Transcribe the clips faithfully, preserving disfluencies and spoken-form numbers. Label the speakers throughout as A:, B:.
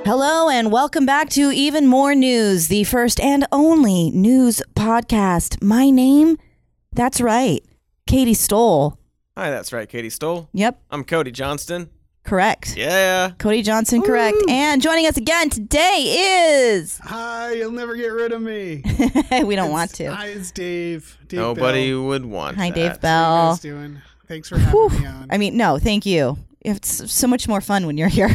A: Hello and welcome back to Even More News, the first and only news podcast. My name, that's right, Katie Stoll.
B: Hi, that's right, Katie Stoll.
A: Yep.
B: I'm Cody Johnston.
A: Correct.
B: Yeah.
A: Cody Johnson, correct.
B: Woo.
A: And joining us again today is...
C: Hi, you'll never get rid of me.
A: we don't
C: It's-
A: want to.
C: Hi, it's Dave. Dave
B: Nobody
C: Bell.
B: would want
A: Hi,
B: that.
A: Dave
C: How you
A: Bell.
C: guys doing? Thanks for having
A: Whew.
C: me on.
A: I mean, no, thank you. It's so much more fun when you're here.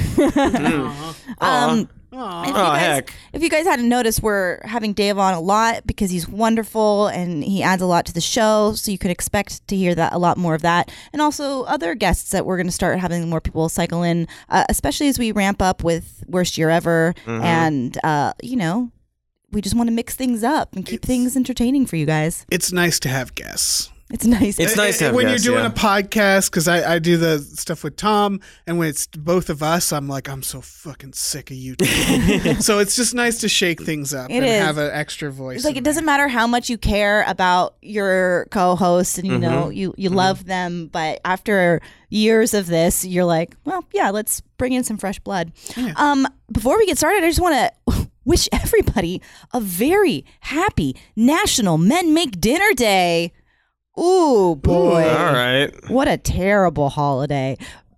C: Aw.
A: um,
C: Aw.
A: If you
B: Oh,
A: guys-
B: heck.
A: If you guys hadn't noticed, we're having Dave on a lot because he's wonderful and he adds a lot to the show. So you can expect to hear that a lot more of that. And also other guests that we're going to start having more people cycle in, uh, especially as we ramp up with Worst Year Ever.
B: Mhm.
A: And, uh, you know, we just want to mix things up and keep
C: It's-
A: things entertaining for you guys.
C: It's nice to have guests.
A: It's nice.
B: It's nice to have
C: when
B: guests,
C: you're doing
B: yeah.
C: a podcast, because I, I do the stuff with Tom, and when it's both of us, I'm like, I'm so fucking sick of you two. So it's just nice to shake things up
A: It
C: and
A: is.
C: have an extra voice.
A: It's like
C: in
A: it doesn't matter how much you care about your co-hosts and you know you you love them, but after years of this, you're like, well, yeah, let's bring in some fresh blood.
C: Yeah.
A: Um, before we get started, I just want to wish everybody a very happy National Men Make Dinner Day. Ooh, boy.
B: All right.
A: What a terrible holiday.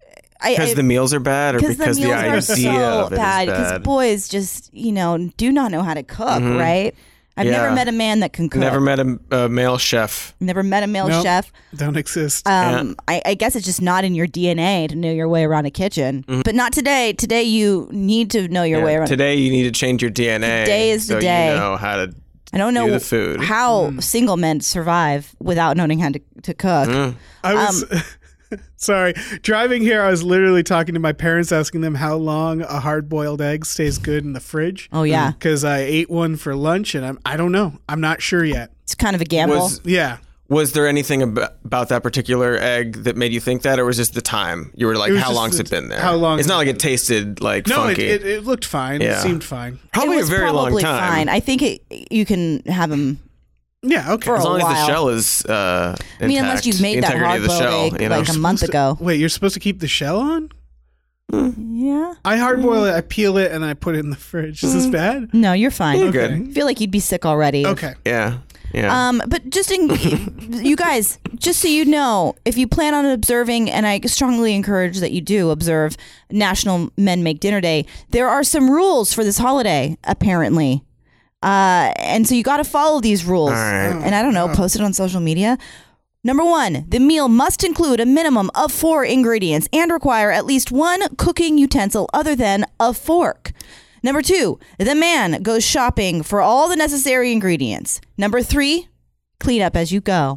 A: I-
B: Because
A: I-
B: the meals are bad or
A: because
B: because
A: the
B: the,
A: meals
B: idea
A: are so
B: of it is
A: bad. Because
B: bad?
A: boys just, you know, do not know how to cook,
B: Mhm.
A: right? I've never
B: Yeah.
A: met a man that can cook.
B: Never met a, a male chef.
A: Never met a male
C: Nope.
A: chef.
C: Don't exist.
A: Um, I, I guess it's just not in your D N A to know your way around a kitchen. But not today. Today you need to know your
B: Mm-hmm. Yeah.
A: way around.
B: Today you need to change your D N A.
A: Today is the
B: so
A: day.
B: you know how to
A: I don't know
B: do the food.
A: how single men survive without knowing how to, to cook.
B: Mm.
C: I was
A: um,
C: sorry. Driving here, I was literally talking to my parents, asking them how long a hard-boiled egg stays good in the fridge.
A: Oh, yeah.
C: Because I ate one for lunch, and I'm I don't know. I'm not sure yet.
A: It's kind of a gamble.
B: Was
C: Yeah.
B: was there anything ab- about that particular egg that made you think that, or was just the time? You were like,
C: It was
B: how
C: just
B: long's
C: the-
B: it been there?
C: how long
B: It's not
C: has
B: like
C: it
B: it tasted like
C: No, it,
B: funky.
C: it, it looked fine.
B: Yeah.
C: It seemed fine.
B: Probably
A: it
B: a
A: was
B: very long
A: probably
B: time.
A: fine. I think it, you can have them.
C: Yeah, okay.
A: For
B: As
A: a
B: long as
A: while.
B: the shell is uh,
A: I mean, unless
B: intact,
A: you've made
B: the
A: that
B: integrity of the
A: hard-boiled
B: shell,
A: egg
B: you know?
A: like a month ago.
C: Wait, you're supposed to keep the shell on?
A: Yeah.
C: I hardboil it, I peel it, and I put it in the fridge. Is this bad?
A: No, you're fine.
B: You're
C: Okay.
B: good.
A: I feel like you'd be sick already.
C: Okay.
B: Yeah. Yeah.
A: Um, but just in, you guys, just so you know, if you plan on observing, and I strongly encourage that you do observe National Men Make Dinner Day, there are some rules for this holiday, apparently. Uh, and so you got to follow these rules.
B: All right.
A: And I don't know, post it on social media. Number one, the meal must include a minimum of four ingredients and require at least one cooking utensil other than a fork. Number two, the man goes shopping for all the necessary ingredients. Number three, clean up as you go.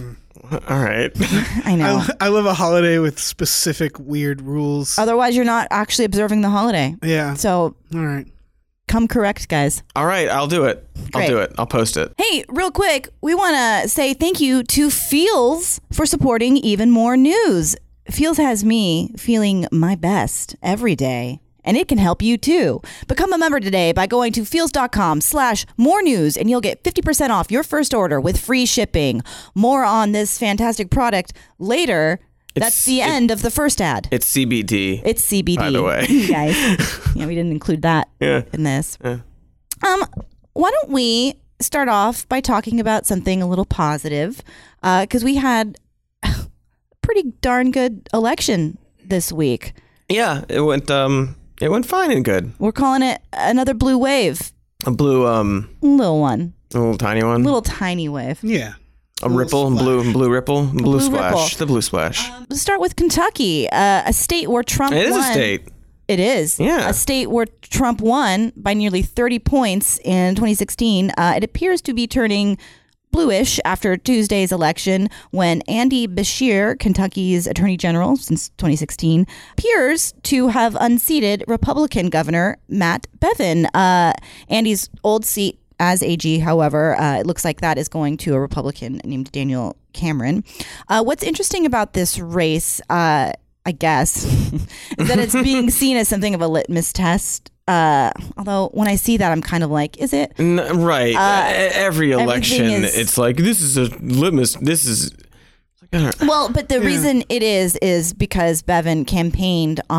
B: All right.
A: I know.
C: I, I love a holiday with specific weird rules.
A: Otherwise, you're not actually observing the holiday.
C: Yeah.
A: So
C: All right.
A: come correct, guys.
B: All right. I'll do it.
A: Great.
B: I'll do it. I'll post it.
A: Hey, real quick, we want to say thank you to Feels for supporting Even More News. Feels has me feeling my best every day. And it can help you too. Become a member today by going to feels.com slash more news and you'll get fifty percent off your first order with free shipping. More on this fantastic product later. That's
B: It's-
A: the
B: it-
A: end of the first ad.
B: It's C B D.
A: It's C B D.
B: By the way.
A: You guys. Yeah, we didn't include that
B: Yeah.
A: in this.
B: Yeah.
A: Um, why don't we start off by talking about something a little positive? Because we had a pretty darn good election this week.
B: Yeah. It went. Um. It went fine and good.
A: We're calling it another blue wave.
B: A blue. Um.
A: Little one.
B: A little tiny one.
A: Little tiny wave.
C: Yeah.
B: A
C: little
B: ripple.
C: splash.
B: Blue. Blue ripple. Blue,
A: blue
B: splash.
A: ripple.
B: The blue splash.
A: Let's start with Kentucky, uh, a state where Trump
B: it is
A: won.
B: a state.
A: It is.
B: Yeah.
A: A state where Trump won by nearly thirty points in twenty sixteen. Uh, it appears to be turning bluish after Tuesday's election when Andy Beshear, Kentucky's attorney general since twenty sixteen, appears to have unseated Republican Governor Matt Bevin. Uh, Andy's old seat as A G, however, uh, it looks like that is going to a Republican named Daniel Cameron. Uh, what's interesting about this race, uh, I guess, is that it's being seen as something of a litmus test. Uh, although when I see that, I'm kind of like, is it?
B: N- right.
A: Uh,
B: E- Every election,
A: everything is-
B: it's like this is a litmus. This is. I don't know.
A: Well, but the
C: Yeah.
A: reason it is is because Bevin campaigned uh,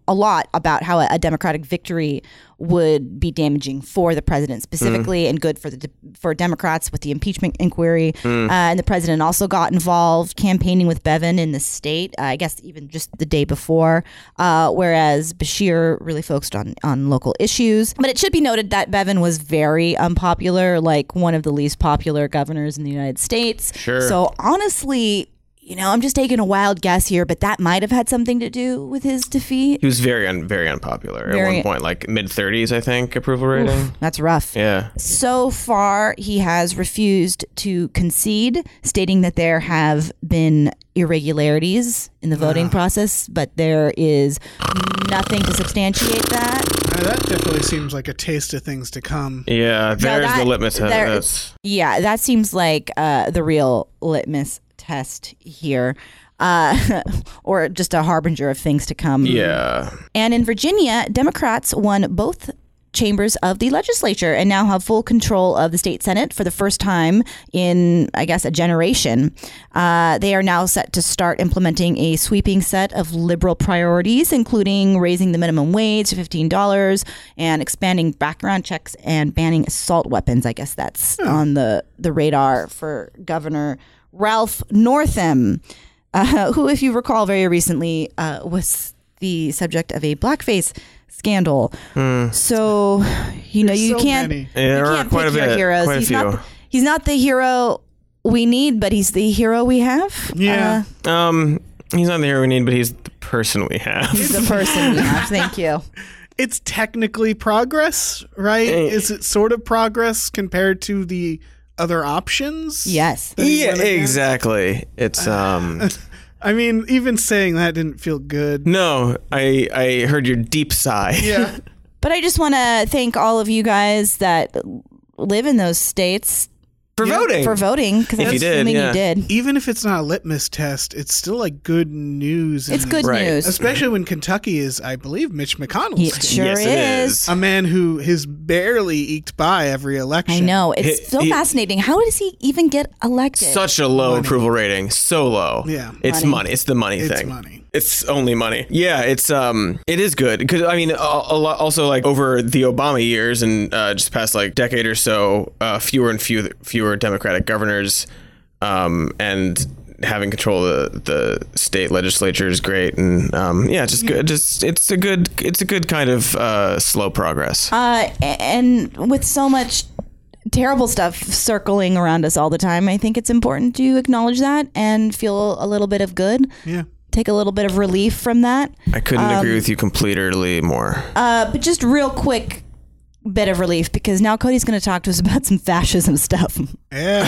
A: a lot about how a, a Democratic victory would be damaging for the president specifically, mm. and good for the for Democrats with the impeachment inquiry. Mm. Uh, and the president also got involved campaigning with Bevin in the state, uh, I guess even just the day before, uh, whereas Beshear really focused on, on local issues. But it should be noted that Bevin was very unpopular, like one of the least popular governors in the United States.
B: Sure.
A: So honestly, you know, I'm just taking a wild guess here, but that might have had something to do with his defeat.
B: He was very un- very unpopular
A: very,
B: at one point, like mid thirties, I think, approval rating.
A: Oof, that's rough.
B: Yeah.
A: So far, he has refused to concede, stating that there have been irregularities in the voting uh. process, but there is nothing to substantiate that.
C: Uh, that definitely seems like a taste of things to come.
B: Yeah, there's
A: that,
B: the litmus
A: there,
B: test.
A: Yeah, that seems like uh, the real litmus test here, uh, or just a harbinger of things to come.
B: Yeah.
A: And in Virginia, Democrats won both chambers of the legislature and now have full control of the state Senate for the first time in, I guess, a generation. Uh, they are now set to start implementing a sweeping set of liberal priorities, including raising the minimum wage to fifteen dollars and expanding background checks and banning assault weapons. I guess that's oh. on the, the radar for Governor Ralph Northam, uh, who, if you recall, very recently uh, was the subject of a blackface scandal. Mm. So, you know, you
C: so
A: can't,
C: many.
A: Yeah, you can't pick your heroes.
B: Quite a
A: he's,
B: few.
A: not, he's not the hero we need, but he's the hero we have.
C: Yeah.
A: Uh,
B: um, he's not the hero we need, but he's the person we have.
A: He's the person we have. Thank you.
C: It's technically progress, right? Is it sort of progress compared to the other options?
A: Yes.
B: Yeah, exactly. It's um
C: I mean, even saying that didn't feel good.
B: No, I I heard your deep sigh.
C: Yeah.
A: But I just want to thank all of you guys that live in those states
B: for
C: yeah,
B: voting.
A: For voting, because
B: if
A: that's
B: you did,
A: something
B: yeah.
A: you did.
C: Even if it's not a litmus test, it's still like good news.
A: It's good
B: right.
A: news.
C: Especially when Kentucky is, I believe, Mitch McConnell's
A: He
C: state.
A: sure
B: Yes, it
A: is.
B: is.
C: A man who has barely eked by every election.
A: I know. It's
B: He-
A: so
B: he-
A: fascinating. How does he even get elected?
B: Such a low
C: Money.
B: approval rating. So low.
C: Yeah.
B: It's
A: Money.
B: money. It's the money
C: It's
B: thing.
C: money.
B: It's only money. Yeah, it's um, it is good because I mean, a, a lot, also like over the Obama years and uh, just past like decade or so, uh, fewer and fewer fewer Democratic governors, um, and having control of the, the state legislature is great, and um, yeah, just good. Just it's a good it's a good kind of uh, slow progress.
A: Uh, and with so much terrible stuff circling around us all the time, I think it's important to acknowledge that and feel a little bit of good.
C: Yeah.
A: Take a little bit of relief from that.
B: I couldn't
A: um,
B: agree with you completely more.
A: Uh, but just real quick bit of relief, because now Cody's going to talk to us about some fascism stuff.
C: Yeah,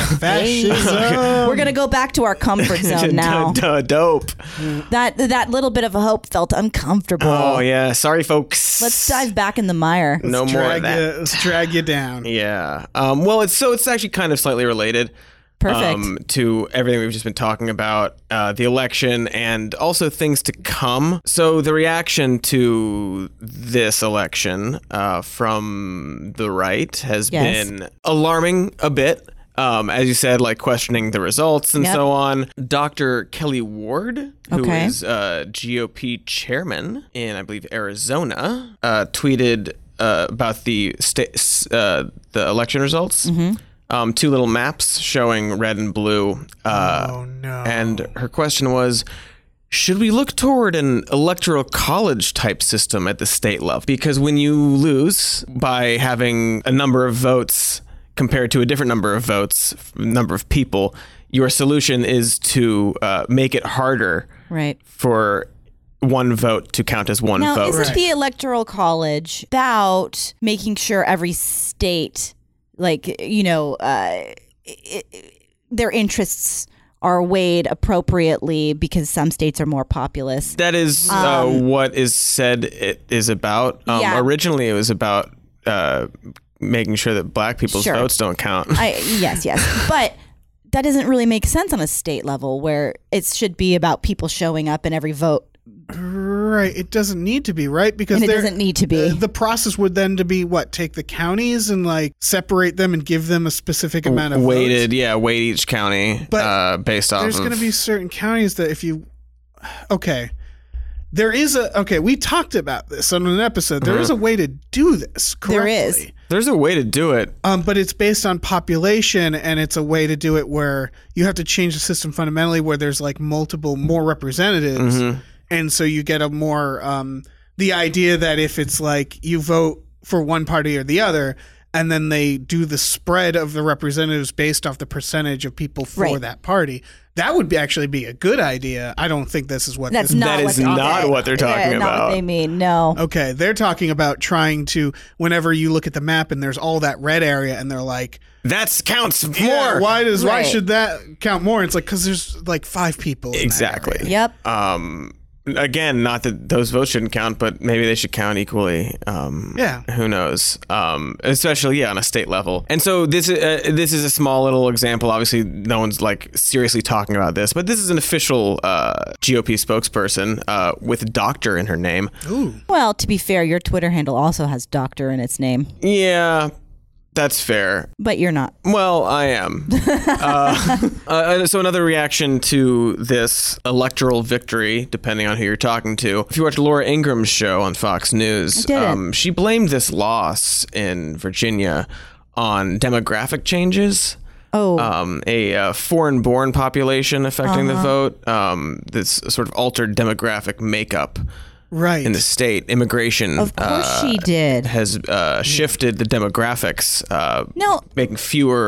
C: fascism.
A: We're going to go back to our comfort zone now.
B: Duh, dope.
A: That that little bit of a hope felt uncomfortable.
B: Oh yeah, sorry folks.
A: Let's dive back in the mire.
B: No more of
C: drag
B: that.
C: you, let's drag you down.
B: Yeah. Um, well, it's so it's actually kind of slightly related.
A: Perfect.
B: Um, to everything we've just been talking about, uh, the election and also things to come. So the reaction to this election uh, from the right has
A: Yes.
B: been alarming a bit. Um, as you said, like questioning the results and
A: Yep.
B: so on. Doctor Kelly Ward, who
A: Okay.
B: is uh, G O P chairman in, I believe, Arizona, uh, tweeted uh, about the sta- uh, the election results.
A: Mm-hmm.
B: Um, two little maps showing red and blue. Uh,
C: Oh, no.
B: And her question was, should we look toward an electoral college type system at the state level? Because when you lose by having a number of votes compared to a different number of votes, number of people, your solution is to uh, make it harder
A: Right.
B: for one vote to count as one
A: Now,
B: vote.
A: isn't
C: Right.
A: the Electoral College about making sure every state, like, you know, uh, it, it, their interests are weighed appropriately because some states are more populous?
B: That is uh, what is said it is about. Um,
A: Yeah.
B: Originally, it was about uh, making sure that black people's
A: Sure.
B: votes don't count.
A: I, yes, yes. But that doesn't really make sense on a state level where it should be about people showing up in every vote.
C: Right. It doesn't need to be, right? Because
A: And it
C: there-
A: doesn't need to be.
C: uh, the process would then to be what? Take the counties and like separate them and give them a specific amount of
B: weighted,
C: votes?
B: yeah, weight each county
C: But
B: uh, based off
C: There's
B: of.
C: going to be certain counties that if you, okay, There is a okay. We talked about this on an episode. There mm-hmm. is a way to do this correctly.
A: There is.
B: There's a way to do it.
C: Um, but it's based on population, and it's a way to do it where you have to change the system fundamentally, where there's like multiple more representatives, mm-hmm. and so you get a more um, the idea that if it's like you vote for one party or the other, and then they do the spread of the representatives based off the percentage of people for
A: right.
C: that party. That would be actually be a good idea. I don't think this is what
A: That's
C: this
A: not
B: that
A: what
B: is
A: they,
B: not
A: okay.
B: what they're talking
A: yeah,
B: about.
A: Not what they mean. No.
C: Okay, they're talking about trying to. Whenever you look at the map and there's all that red area, and they're like,
B: that counts more.
C: Yeah, why does
A: right.
C: why should that count more? It's like because there's like five people. In
B: exactly.
C: That area.
A: Yep.
B: Um. Again, not that those votes shouldn't count, but maybe they should count equally. Um,
C: yeah.
B: Who knows? Um, especially, yeah, on a state level. And so this is uh, this is a small little example. Obviously, no one's like seriously talking about this, but this is an official uh, G O P spokesperson uh, with doctor in her name.
C: Ooh.
A: Well, to be fair, your Twitter handle also has doctor in its name.
B: Yeah. That's fair.
A: But you're not.
B: Well, I am. uh, uh, so another reaction to this electoral victory, depending on who you're talking to. If you watch Laura Ingram's show on Fox News, um, she blamed this loss in Virginia on demographic changes.
A: Oh.
B: Um, a uh, foreign-born population affecting
A: uh-huh.
B: the vote. Um, this sort of altered demographic makeup.
C: Right.
B: In the state, immigration
A: of course
B: uh,
A: she did.
B: has uh, shifted the demographics, uh,
A: no,
B: making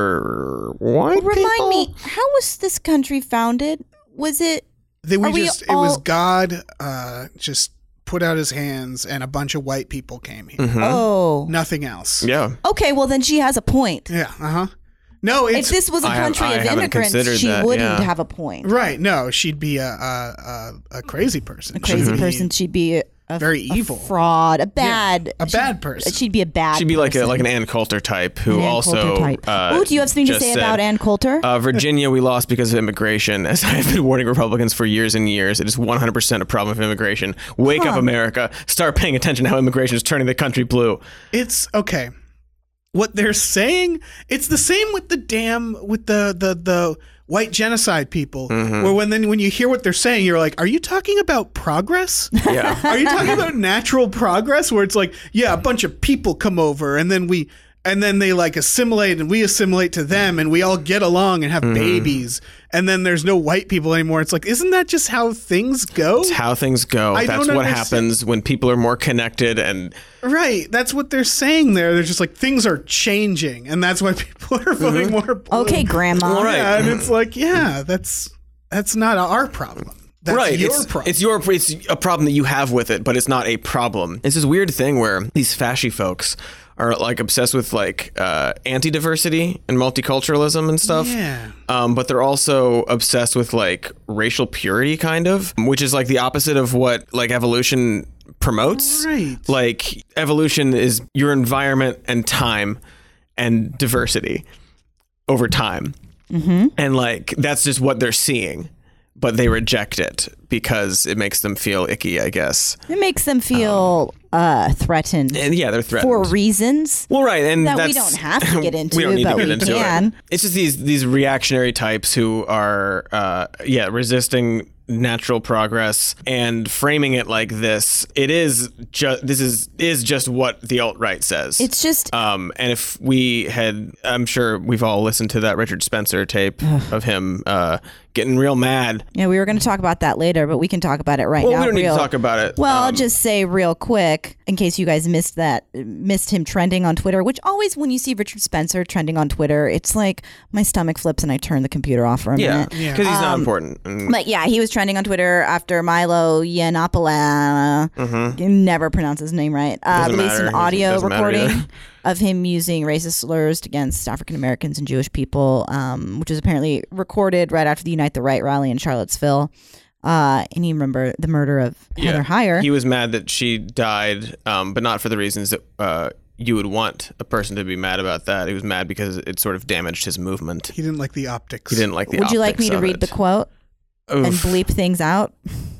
B: fewer white
A: remind
B: people.
A: me, how was this country founded? Was it?
C: They, we
A: are we
C: just
A: all,
C: it was God uh, just put out his hands and a bunch of white people came here.
B: Mm-hmm.
A: Oh,
C: Nothing else.
B: Yeah.
A: Okay, well then she has a point.
C: Yeah. Uh huh. No, it's,
A: if this was a country
B: I have,
A: of
B: I
A: immigrants, she
B: that,
A: wouldn't
B: yeah.
A: have a point.
C: right. No, she'd be a a, a, a crazy person.
A: A crazy
C: She'd
A: person.
C: be
A: She'd be a, a,
C: very
A: a
C: evil,
A: fraud, a bad,
C: yeah, a bad person.
A: She'd be a bad.
B: She'd be like a
A: person.
B: like an Ann Coulter type who
A: An Ann
B: also.
A: Coulter type.
B: Uh,
A: oh, do you have something to
B: just
A: say
B: said,
A: about Ann Coulter?
B: Uh, Virginia, we lost because of immigration. As I have been warning Republicans for years and years, it is one hundred percent a problem of immigration. Wake
A: Huh.
B: up, America! Start paying attention to how immigration is turning the country blue.
C: It's okay. What they're saying, it's the same with the damn with the the the white genocide people.
B: Mm-hmm.
C: Where when then when you hear what they're saying, you're like, are you talking about progress?
B: Yeah.
C: Are you talking about natural progress? Where it's like, yeah, a bunch of people come over and then we and then they like assimilate and we assimilate to them and we all get along and have
B: Mm-hmm.
C: babies and then there's no white people anymore. It's like, isn't that just how things go?
B: It's how things go.
C: I
B: That's
C: don't
B: what
C: understand.
B: happens when people are more connected and.
C: Right. That's what they're saying there. They're just like, things are changing and that's why people are voting more blue.
A: Okay, Grandma.
B: All right.
C: Yeah, and it's like, yeah, that's that's not our problem. That's
B: right,
C: your
B: it's,
C: problem.
B: it's your it's a problem that you have with it, but it's not a problem. It's this weird thing where these fashy folks are like obsessed with like uh, anti-diversity and multiculturalism and stuff.
C: Yeah.
B: Um, but they're also obsessed with like racial purity, kind of, which is like the opposite of what like evolution promotes.
C: Right.
B: Like evolution is your environment and time and diversity over time.
A: Mm-hmm.
B: And like that's just what they're seeing. But they reject it because it makes them feel icky, I guess.
A: It makes them feel um, uh, threatened.
B: And yeah, they're threatened.
A: For reasons.
B: Well, right, and
A: that
B: that's,
A: we don't have to get into,
B: we don't need
A: but
B: to get
A: we
B: into
A: can.
B: It. It's just these these reactionary types who are, uh, yeah, resisting natural progress and framing it like this. It is just this is is just what the alt-right says.
A: It's just
B: um, and if we had, I'm sure we've all listened to that Richard Spencer tape of him uh, getting real mad.
A: Yeah, we were going to talk about that later, but we can talk about it right
B: Well,
A: now.
B: we don't
A: real,
B: need to talk about it.
A: Well, I'll
B: Um,
A: just say real quick, in case you guys missed that, missed him trending on Twitter, which always when you see Richard Spencer trending on Twitter, it's like my stomach flips and I turn the computer off for a
B: yeah,
A: minute.
B: because
C: Yeah.
B: he's not
A: Um,
B: important. And-
A: But yeah, he was trending on Twitter after Milo Yiannopoulos,
B: Mhm.
A: you never pronounce his name right, uh,
B: Doesn't
A: released
B: matter.
A: an audio
B: Doesn't matter
A: recording
B: either.
A: of him using racist slurs against African Americans and Jewish people, um, which was apparently recorded right after the Unite the Right rally in Charlottesville. Uh, and you remember the murder of Heather Heyer.
B: He was mad that she died, um, but not for the reasons that uh, you would want a person to be mad about that. He was mad because it sort of damaged his movement.
C: He didn't like the optics.
B: He didn't like the
A: Would you like me
B: optics
A: to
B: of
A: read
B: it.
A: the quote and
B: Oof.
A: bleep things out?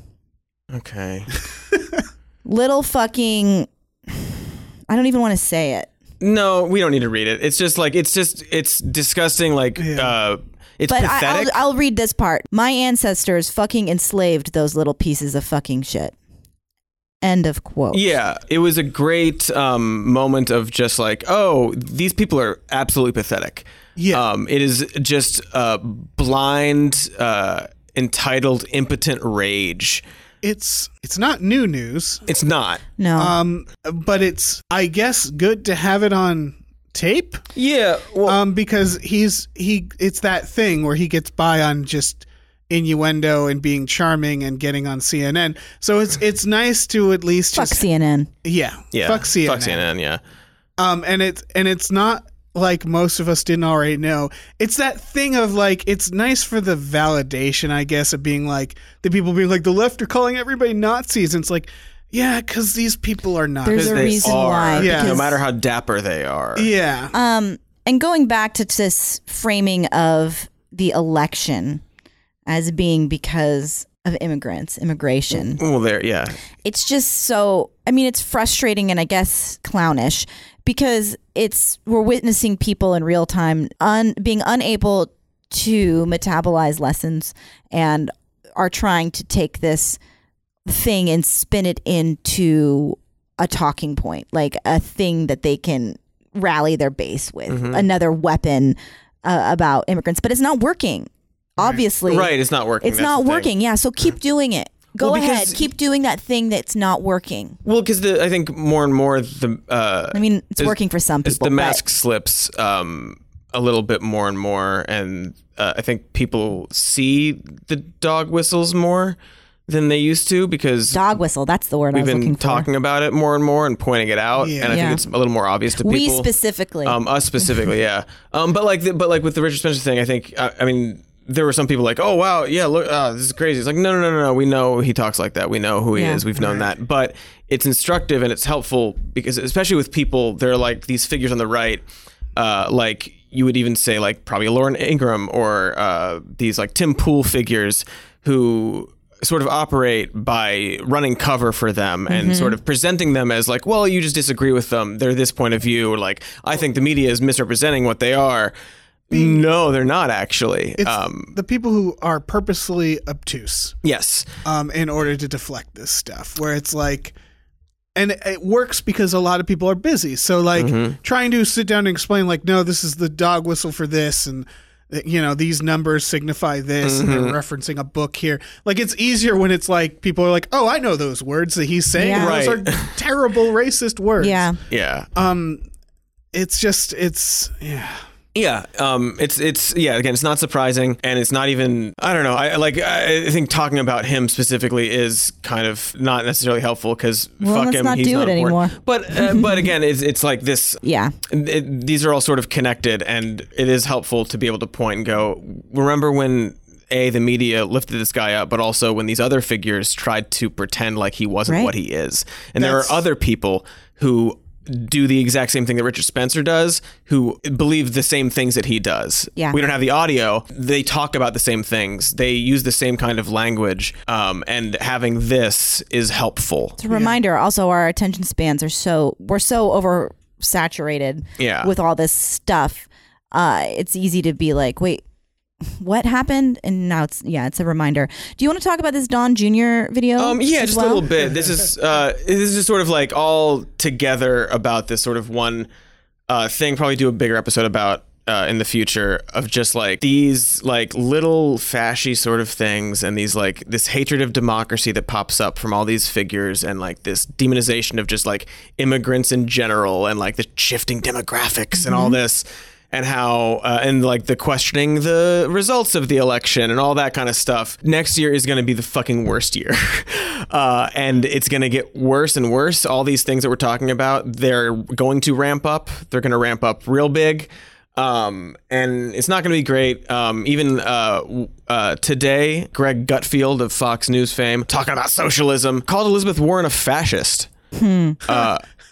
B: Okay.
A: Little fucking... I don't even want to say it.
B: No, we don't need to read it. It's just like, it's just, it's disgusting. Like,
C: Yeah.
B: uh, it's
A: But I,
B: pathetic.
A: I'll, I'll read this part. My ancestors fucking enslaved those little pieces of fucking shit. End of quote.
B: Yeah, it was a great um, moment of just like, oh, these people are absolutely pathetic.
C: Yeah.
B: Um, it is just uh, blind, uh, entitled, impotent rage.
C: It's it's not new news.
B: It's not.
A: No.
C: Um, but it's, I guess, good to have it on tape.
B: Yeah. Well,
C: Um, because he's he it's that thing where he gets by on just innuendo and being charming and getting on C N N. So it's it's nice to at least
A: Fuck
C: just
A: C N N.
C: yeah,
B: yeah.
C: fuck C N N.
B: Fuck C N N, yeah.
C: Um, and it's and it's not like most of us didn't already know. It's that thing of like, it's nice for the validation, I guess, of being like the people being like the left are calling everybody Nazis, and it's like, yeah, because these people are not.
A: There's a
B: They
A: reason
B: are,
A: why.
C: Yeah.
B: No
A: because-
B: matter how dapper they are.
C: Yeah.
A: Um, and going back to this framing of the election as being because of immigrants, immigration.
B: Well, there, yeah.
A: It's just so, I mean, it's frustrating and I guess clownish because it's, we're witnessing people in real time un, being unable to metabolize lessons and are trying to take this thing and spin it into a talking point, like a thing that they can rally their base with,
B: Mm-hmm.
A: another weapon uh, about immigrants, but it's not working. Obviously,
B: Right, it's not working.
A: it's
B: That's
A: not
B: the thing.
A: working. Yeah, so keep doing it. Go
B: Well,
A: ahead,
B: because-
A: keep doing that thing that's not working.
B: Well, because the I think more and more the uh,
A: I mean, it's
B: as-
A: working for some
B: as
A: people.
B: the
A: but-
B: mask slips um, a little bit more and more, and uh, I think people see the dog whistles more than they used to because
A: dog whistle. That's the word I
B: we've
A: was
B: been
A: looking for.
B: talking about it more and more and pointing it out,
C: Yeah.
B: and I
A: Yeah.
B: think it's a little more obvious to
A: We
B: people.
A: specifically.
B: Um, us specifically, yeah. Um, but like, the, but like with the Richard Spencer thing, I think, I, I mean, there were some people like, oh wow, yeah, look, oh, this is crazy. It's like, no, no, no, no, no. We know he talks like that. We know who he
A: Yeah.
B: is. We've known that. But it's instructive and it's helpful because, especially with people, they're like these figures on the right, uh, like you would even say like probably Lauren Ingram or uh, these like Tim Pool figures who sort of operate by running cover for them and sort of presenting them as like, well, you just disagree with them. They're this point of view. Or like, I think the media is misrepresenting what they are. No, they're not actually.
C: It's
B: Um,
C: the people who are purposely obtuse
B: yes.
C: um, in order to deflect this stuff, where it's like, and it, it works because a lot of people are busy. So like
B: Mm-hmm.
C: trying to sit down and explain like, no, this is the dog whistle for this, and you know these numbers signify this, and
B: Mm-hmm.
C: they're referencing a book here. Like it's easier when it's like people are like, oh, I know those words that he's saying.
A: Yeah.
C: Those
B: Right.
C: are terrible racist words.
A: yeah.
B: Yeah.
C: Um, it's just it's yeah.
B: Yeah, um, it's it's yeah. Again, it's not surprising, and it's not even. I don't know. I like. I think talking about him specifically is kind of not necessarily helpful because
A: Well,
B: fuck
A: let's
B: him.
A: not
B: he's
A: do
B: not
A: it
B: important.
A: anymore.
B: But uh, but again, it's it's like this.
A: Yeah.
B: It, these are all sort of connected, and it is helpful to be able to point and go. Remember when A, the media lifted this guy up, but also when these other figures tried to pretend like he wasn't
A: Right.
B: what he is, and there
C: That's-
B: are other people who do the exact same thing that Richard Spencer does, who believe the same things that he does.
A: Yeah.
B: We don't have the audio. They talk about the same things. They use the same kind of language. Um, and having this is helpful.
A: It's a reminder. Also, our attention spans are so we're so oversaturated
B: Yeah.
A: with all this stuff. Uh, it's easy to be like, wait, what happened? And now it's yeah, it's a reminder. Do you want to talk about this Don Junior video?
B: Um, yeah,
A: as
B: just
A: well?
B: a little bit. This is uh, this is just sort of like all together about this sort of one uh, thing. Probably do a bigger episode about uh, in the future of just like these like little fashy sort of things and these like this hatred of democracy that pops up from all these figures and like this demonization of just like immigrants in general and like the shifting demographics and all this. And how, uh, and like the questioning the results of the election and all that kind of stuff. Next year is going to be the fucking worst year. uh, and it's going to get worse and worse. All these things that we're talking about, they're going to ramp up. They're going to ramp up real big. Um, and it's not going to be great. Um, even uh, w- uh, today, Greg Gutfield of Fox News fame, talking about socialism, called Elizabeth Warren a fascist. Uh,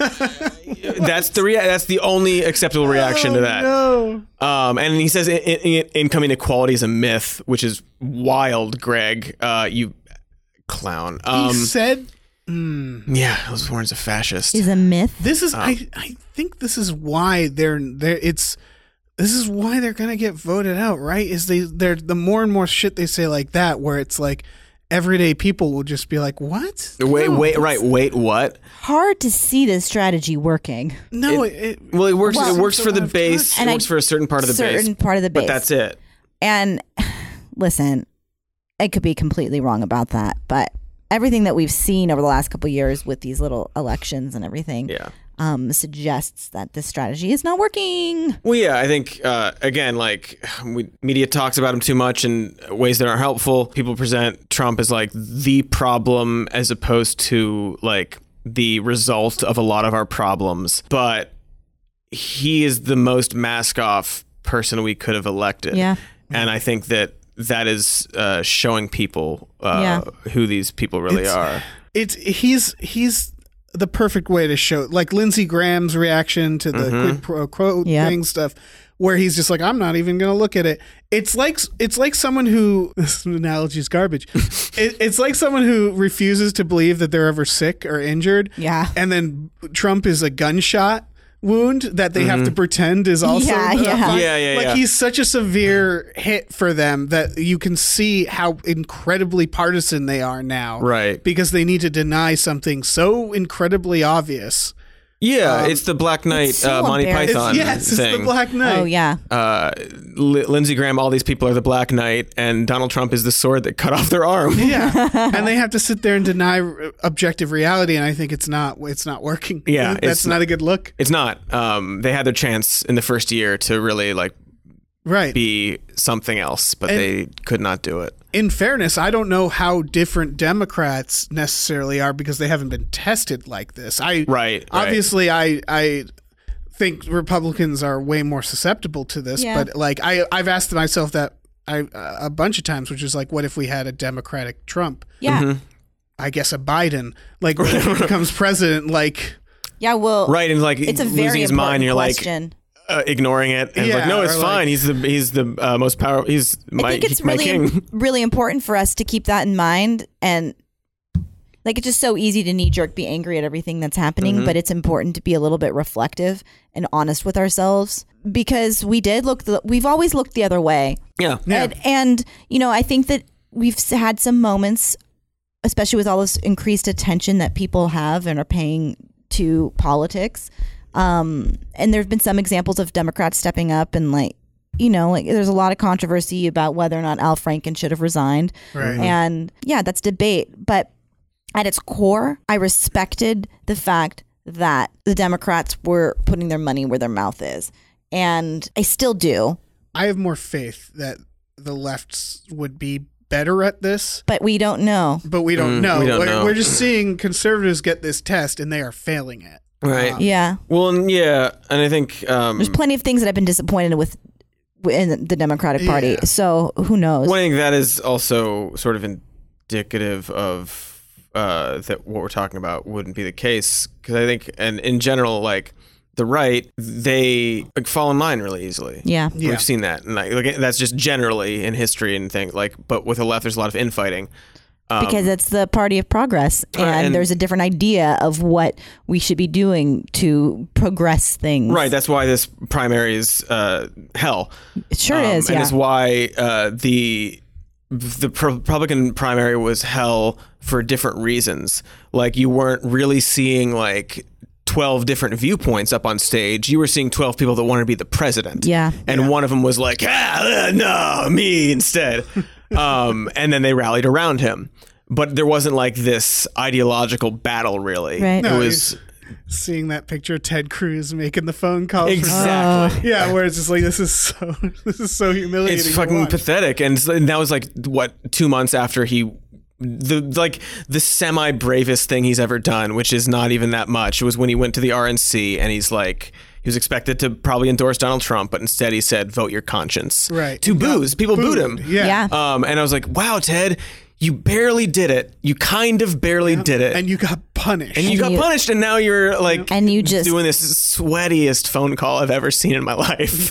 B: that's the rea- that's the only acceptable reaction to that.
C: No.
B: Um, and he says in- in- income inequality is a myth, which is wild, Greg. Uh, you clown.
C: He
B: Um,
C: said
B: yeah, Elizabeth Warren's a fascist.
A: Is a myth.
C: this is
B: Oh.
C: I I think this is why they're they're it's this is why they're gonna get voted out, right? Is they they're the more and more shit they say like that, where it's like everyday people will just be like, what?
B: Wait,
C: No,
B: wait,
C: it's-
B: right, wait, what?
A: Hard to see this strategy working.
C: No, it, it,
B: Well, it works.
A: Well,
B: it works for the
C: I've
B: base.
C: touched.
B: It
A: And I-
B: works for a certain part of the
A: certain
B: base.
A: part of the base.
B: But that's it.
A: And listen, I could be completely wrong about that, but everything that we've seen over the last couple of years with these little elections and everything
B: Yeah.
A: um, suggests that this strategy is not working.
B: Well, yeah, I think uh, again, like we, media talks about him too much in ways that aren't helpful. People present Trump as like the problem as opposed to like the result of a lot of our problems. But he is the most mask off person we could have elected.
A: Yeah.
B: And I think that that is uh, showing people uh,
A: Yeah.
B: who these people really
C: It's-
B: are.
C: it's he's he's the perfect way to show, like Lindsey Graham's reaction to the
B: Mm-hmm.
C: quid pro quo
A: Yep.
C: thing stuff, where he's just like, I'm not even going to look at it. It's like it's like someone who this analogy is garbage. it, it's like someone who refuses to believe that they're ever sick or injured.
A: Yeah.
C: and then Trump is a gunshot wound that they have to pretend is also
A: Yeah,
C: uh,
A: yeah.
C: fine.
B: Yeah, yeah,
C: like
B: yeah.
C: he's such a severe hit for them that you can see how incredibly partisan they are now,
B: Right.
C: because they need to deny something so incredibly obvious.
B: Yeah, it's the Black Knight
A: it's so
B: uh, Monty
A: embarrassing.
C: It's,
B: Python
C: yes, it's
B: thing.
C: the Black Knight.
A: Oh, yeah.
B: uh, L- Lindsey Graham, all these people are the Black Knight, and Donald Trump is the sword that cut off their arm.
C: Yeah, and they have to sit there and deny r- objective reality, and I think it's not it's not working.
B: Yeah,
C: that's
B: it's
C: not a good look.
B: It's not. Um, they had their chance in the first year to really like
C: Right.
B: be something else, but
C: And-
B: they could not do it.
C: In fairness, I don't know how different Democrats necessarily are because they haven't been tested like this. I
B: Right, right.
C: obviously I I think Republicans are way more susceptible to this,
A: Yeah.
C: but like I I've asked myself that I uh, a bunch of times, which is like, what if we had a Democratic Trump?
A: Yeah.
B: Mm-hmm.
C: I guess a Biden, like when he becomes president, like
A: Yeah, well,
B: Right, and like
A: it's a
B: losing
A: very
B: his
A: important
B: mind, you're
A: question.
B: like uh, ignoring it, and it's like,
C: Yeah,
B: no, it's
C: or,
B: fine.
C: like-
B: he's the he's the uh, most powerful. He's my
A: I think it's
B: my
A: really
B: king.
A: really important for us to keep that in mind, and like it's just so easy to knee jerk be angry at everything that's happening,
B: Mm-hmm.
A: but it's important to be a little bit reflective and honest with ourselves because we did look the, we've always looked the other way.
B: Yeah,
C: Yeah.
A: And, and you know, I think that we've s- had some moments, especially with all this increased attention that people have and are paying to politics. Um, and there've been some examples of Democrats stepping up and like, you know, like there's a lot of controversy about whether or not Al Franken should have resigned.
C: Right.
A: And yeah, that's debate. But at its core, I respected the fact that the Democrats were putting their money where their mouth is. And I still do.
C: I have more faith that the lefts would be better at this,
A: But we don't know.
C: but we don't
B: Mm,
C: know.
B: we don't
C: we're,
B: know.
C: we're just seeing conservatives get this test and they are failing it.
B: right.
A: Yeah.
B: Well, and yeah, and I think um,
A: There's plenty of things that I've been disappointed with in the Democratic Party.
C: Yeah.
A: So who knows?
B: Well, I think that is also sort of indicative of uh, that what we're talking about wouldn't be the case because I think, and in general, like the right, they like, fall in line really easily.
A: Yeah.
C: Yeah.
B: We've seen that, and like, like that's just generally in history and things like. But with the left, there's a lot of infighting. Um,
A: Because it's the party of progress, and,
B: and-
A: there's a different idea of what we should be doing to progress things.
B: Right, that's why this primary is uh, hell.
A: It sure
B: Um,
A: is.
B: and
A: Yeah.
B: it's why uh, the the Republican primary was hell for different reasons. Like you weren't really seeing like twelve different viewpoints up on stage. You were seeing twelve people that wanted to be the president.
A: Yeah.
B: And one of them was like, ah, uh, no, me instead. um, and then they rallied around him. But there wasn't like this ideological battle, really.
A: Right.
B: It
C: No,
B: was
C: Seeing that picture of Ted Cruz making the phone call.
B: exactly.
C: For, yeah, where it's just like, this is so, this is so humiliating.
B: It's
C: to
B: fucking
C: watch.
B: pathetic, and, it's- and that was like what two months after he, the like the semi bravest thing he's ever done, which is not even that much. It was when he went to the R N C and he's like he was expected to probably endorse Donald Trump, but instead he said vote your conscience.
C: Right.
B: To
C: He got
B: booze, people booed him.
C: Yeah.
A: Yeah.
B: Um, and I was like, wow, Ted, you barely did it. You kind of barely did it.
C: And you got punished.
B: And you got
A: you-
B: punished, and now you're like
A: And you just-
B: doing this sweatiest phone call I've ever seen in my life.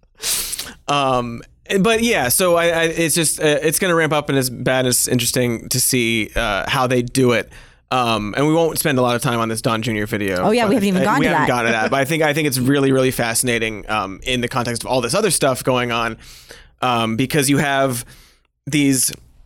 B: um, but yeah, so I, I it's just uh, it's going to ramp up, and it's bad. It's interesting to see uh, how they do it. Um, and we won't spend a lot of time on this Don Junior video.
A: Oh, yeah, we
B: but-
A: haven't even
B: uh,
A: gotten
B: we
A: to
B: haven't
A: that.
B: gotten to that. But I think I think it's really really fascinating um, in the context of all this other stuff going on, um, because you have these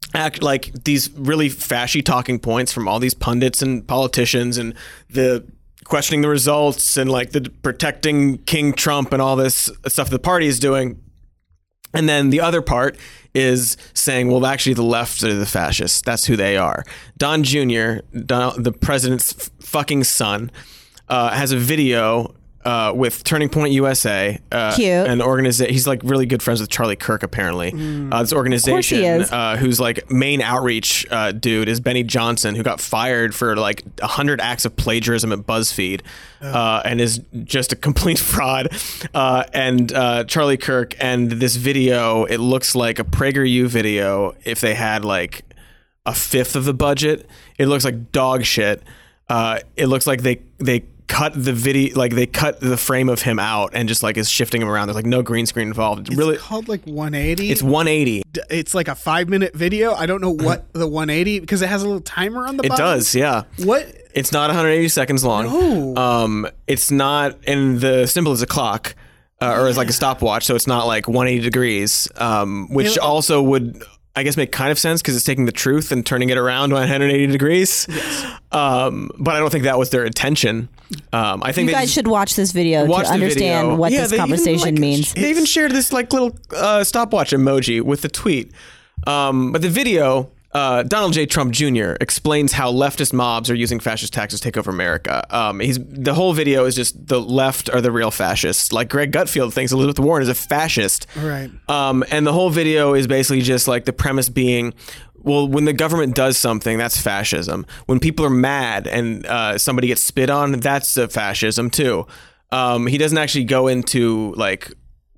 B: act like these really fashy talking points from all these pundits and politicians and the questioning the results and like the protecting King Trump and all this stuff the party is doing. And then the other part is saying, well, actually the left are the fascists. That's who they are. Don Junior, Don, the president's f- fucking son, uh, has a video Uh, with Turning Point U S A, uh,
A: Cute.
B: an organization. He's like really good friends with Charlie Kirk, apparently. Mm. Uh, this organization,
A: is.
B: uh, whose like main outreach uh, dude is Benny Johnson, who got fired for like a hundred acts of plagiarism at BuzzFeed, oh. uh, and is just a complete fraud. Uh, and uh, Charlie Kirk and this video, it looks like a PragerU video if they had like a fifth of the budget. It looks like dog shit. Uh, it looks like they they. cut the video, like they cut the frame of him out and just like is shifting him around. There's like no green screen involved. It's,
C: it's
B: really
C: called like one eighty.
B: It's one eighty.
C: It's like a five minute video. I don't know what the one eighty, because it has a little timer on the
B: it
C: bottom.
B: It does, yeah.
C: What?
B: It's not one hundred eighty seconds long.
C: No.
B: Um, it's not, and the symbol is a clock, uh, or is like a stopwatch, so it's not like one hundred eighty degrees, um, which it, also would, I guess, make kind of sense because it's taking the truth and turning it around one hundred eighty degrees. Yes. Um, but I don't think that was their intention. Um, I think
A: you
B: they
A: guys should watch this video
B: watch
A: to understand
B: video.
A: what
B: yeah,
A: this conversation
B: even, like,
A: means.
B: They even shared this like little uh, stopwatch emoji with the tweet. Um, but the video, uh, Donald J. Trump Junior explains how leftist mobs are using fascist tactics to take over America. Um, he's the whole video is just the left are the real fascists. Like Greg Gutfield thinks Elizabeth Warren is a fascist.
C: Right.
B: Um, and the whole video is basically just like the premise being, well, when the government does something, that's fascism. When people are mad and uh, somebody gets spit on, that's a fascism too. Um, he doesn't actually go into like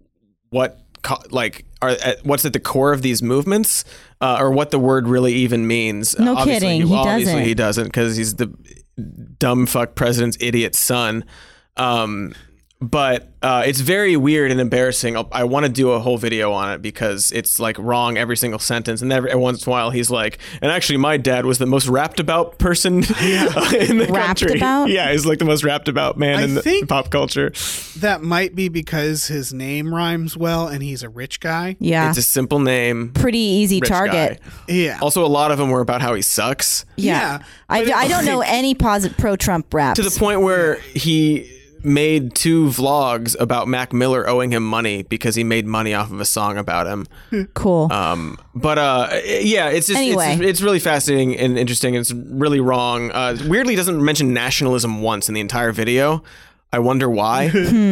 B: what co- like are uh, what's at the core of these movements uh, or what the word really even means.
A: No
B: obviously,
A: kidding,
B: he,
A: he
B: obviously
A: doesn't.
B: he doesn't because he's the dumb fuck president's idiot son. Um, But uh, it's very weird and embarrassing. I'll, I want to do a whole video on it because it's like wrong every single sentence. And every, every once in a while he's like, and actually my dad was the most rapped about person uh, in the
A: Rapped
B: country.
A: about?
B: Yeah, he's like the most rapped about man
C: I
B: in the
C: think
B: pop culture.
C: That might be because his name rhymes well and he's a rich guy.
A: Yeah.
B: It's a simple name.
A: Pretty easy
B: Rich
A: target.
B: guy.
C: Yeah.
B: Also, a lot of them were about how he sucks.
A: Yeah.
C: Yeah,
A: I,
C: but
A: I don't know
C: like-
A: any posit pro-Trump raps.
B: To the point where he made two vlogs about Mac Miller owing him money because he made money off of a song about him.
A: Cool.
B: Um, but uh, yeah, it's just
A: Anyway.
B: it's, it's really fascinating and interesting. It's really wrong. Uh, weirdly, he doesn't mention nationalism once in the entire video. I wonder why.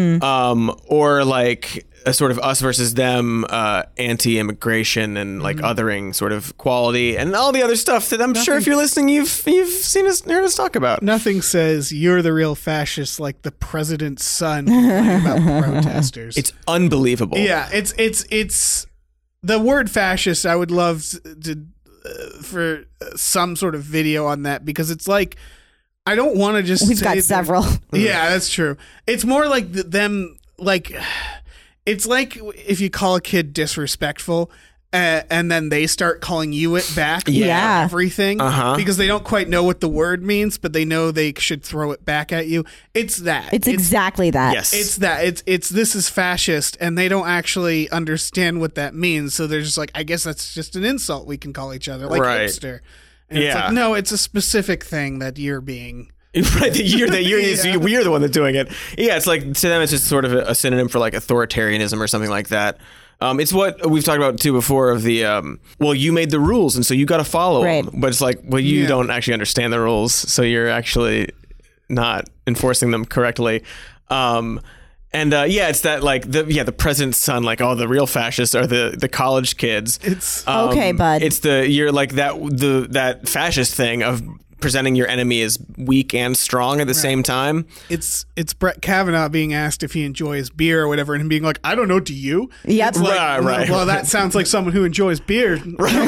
B: um, or like a sort of us versus them, uh, anti-immigration and like othering sort of quality and all the other stuff that I'm sure if you're listening, you've you've seen us heard us talk about.
C: Nothing says you're the real fascist like the president's son complaining about protesters.
B: It's unbelievable.
C: Yeah, it's it's it's the word fascist. I would love to uh, for some sort of video on that because it's like I don't want to just
A: We've
C: say
A: got
C: they're-
A: several.
C: Yeah, that's true. It's more like th- them like it's like if you call a kid disrespectful uh, and then they start calling you it back for
A: Yeah.
C: everything
B: Uh-huh.
C: because they don't quite know what the word means, but they know they should throw it back at you. It's that.
A: it's exactly that.
B: Yes.
C: It's that. It's it's this is fascist, and they don't actually understand what that means. So they're just like, I guess that's just an insult we can call each other, like
B: Right.
C: hipster. And it's
B: Yeah.
C: like, no, it's a specific thing that you're being.
B: Right, that you're that you're,
C: Yeah.
B: you're the one that's doing it. Yeah, it's like to them, it's just sort of a, a synonym for like authoritarianism or something like that. Um, it's what we've talked about too before of the um, well, you made the rules and so you got to follow
A: Right.
B: them. But it's like, well, you
C: Yeah.
B: don't actually understand the rules, so you're actually not enforcing them correctly. Um, and uh, yeah, it's that like the yeah the president's son, like oh the real fascists are the the college kids.
C: It's
B: Um,
A: Okay, bud.
B: It's the you're like that the that fascist thing of presenting your enemy as weak and strong at the same time.
C: it's it's Brett Kavanaugh being asked if he enjoys beer or whatever, and him being like, I don't know, do you?
A: Yep.
C: It's like,
B: Right, right.
C: Well, that sounds like someone who enjoys beer.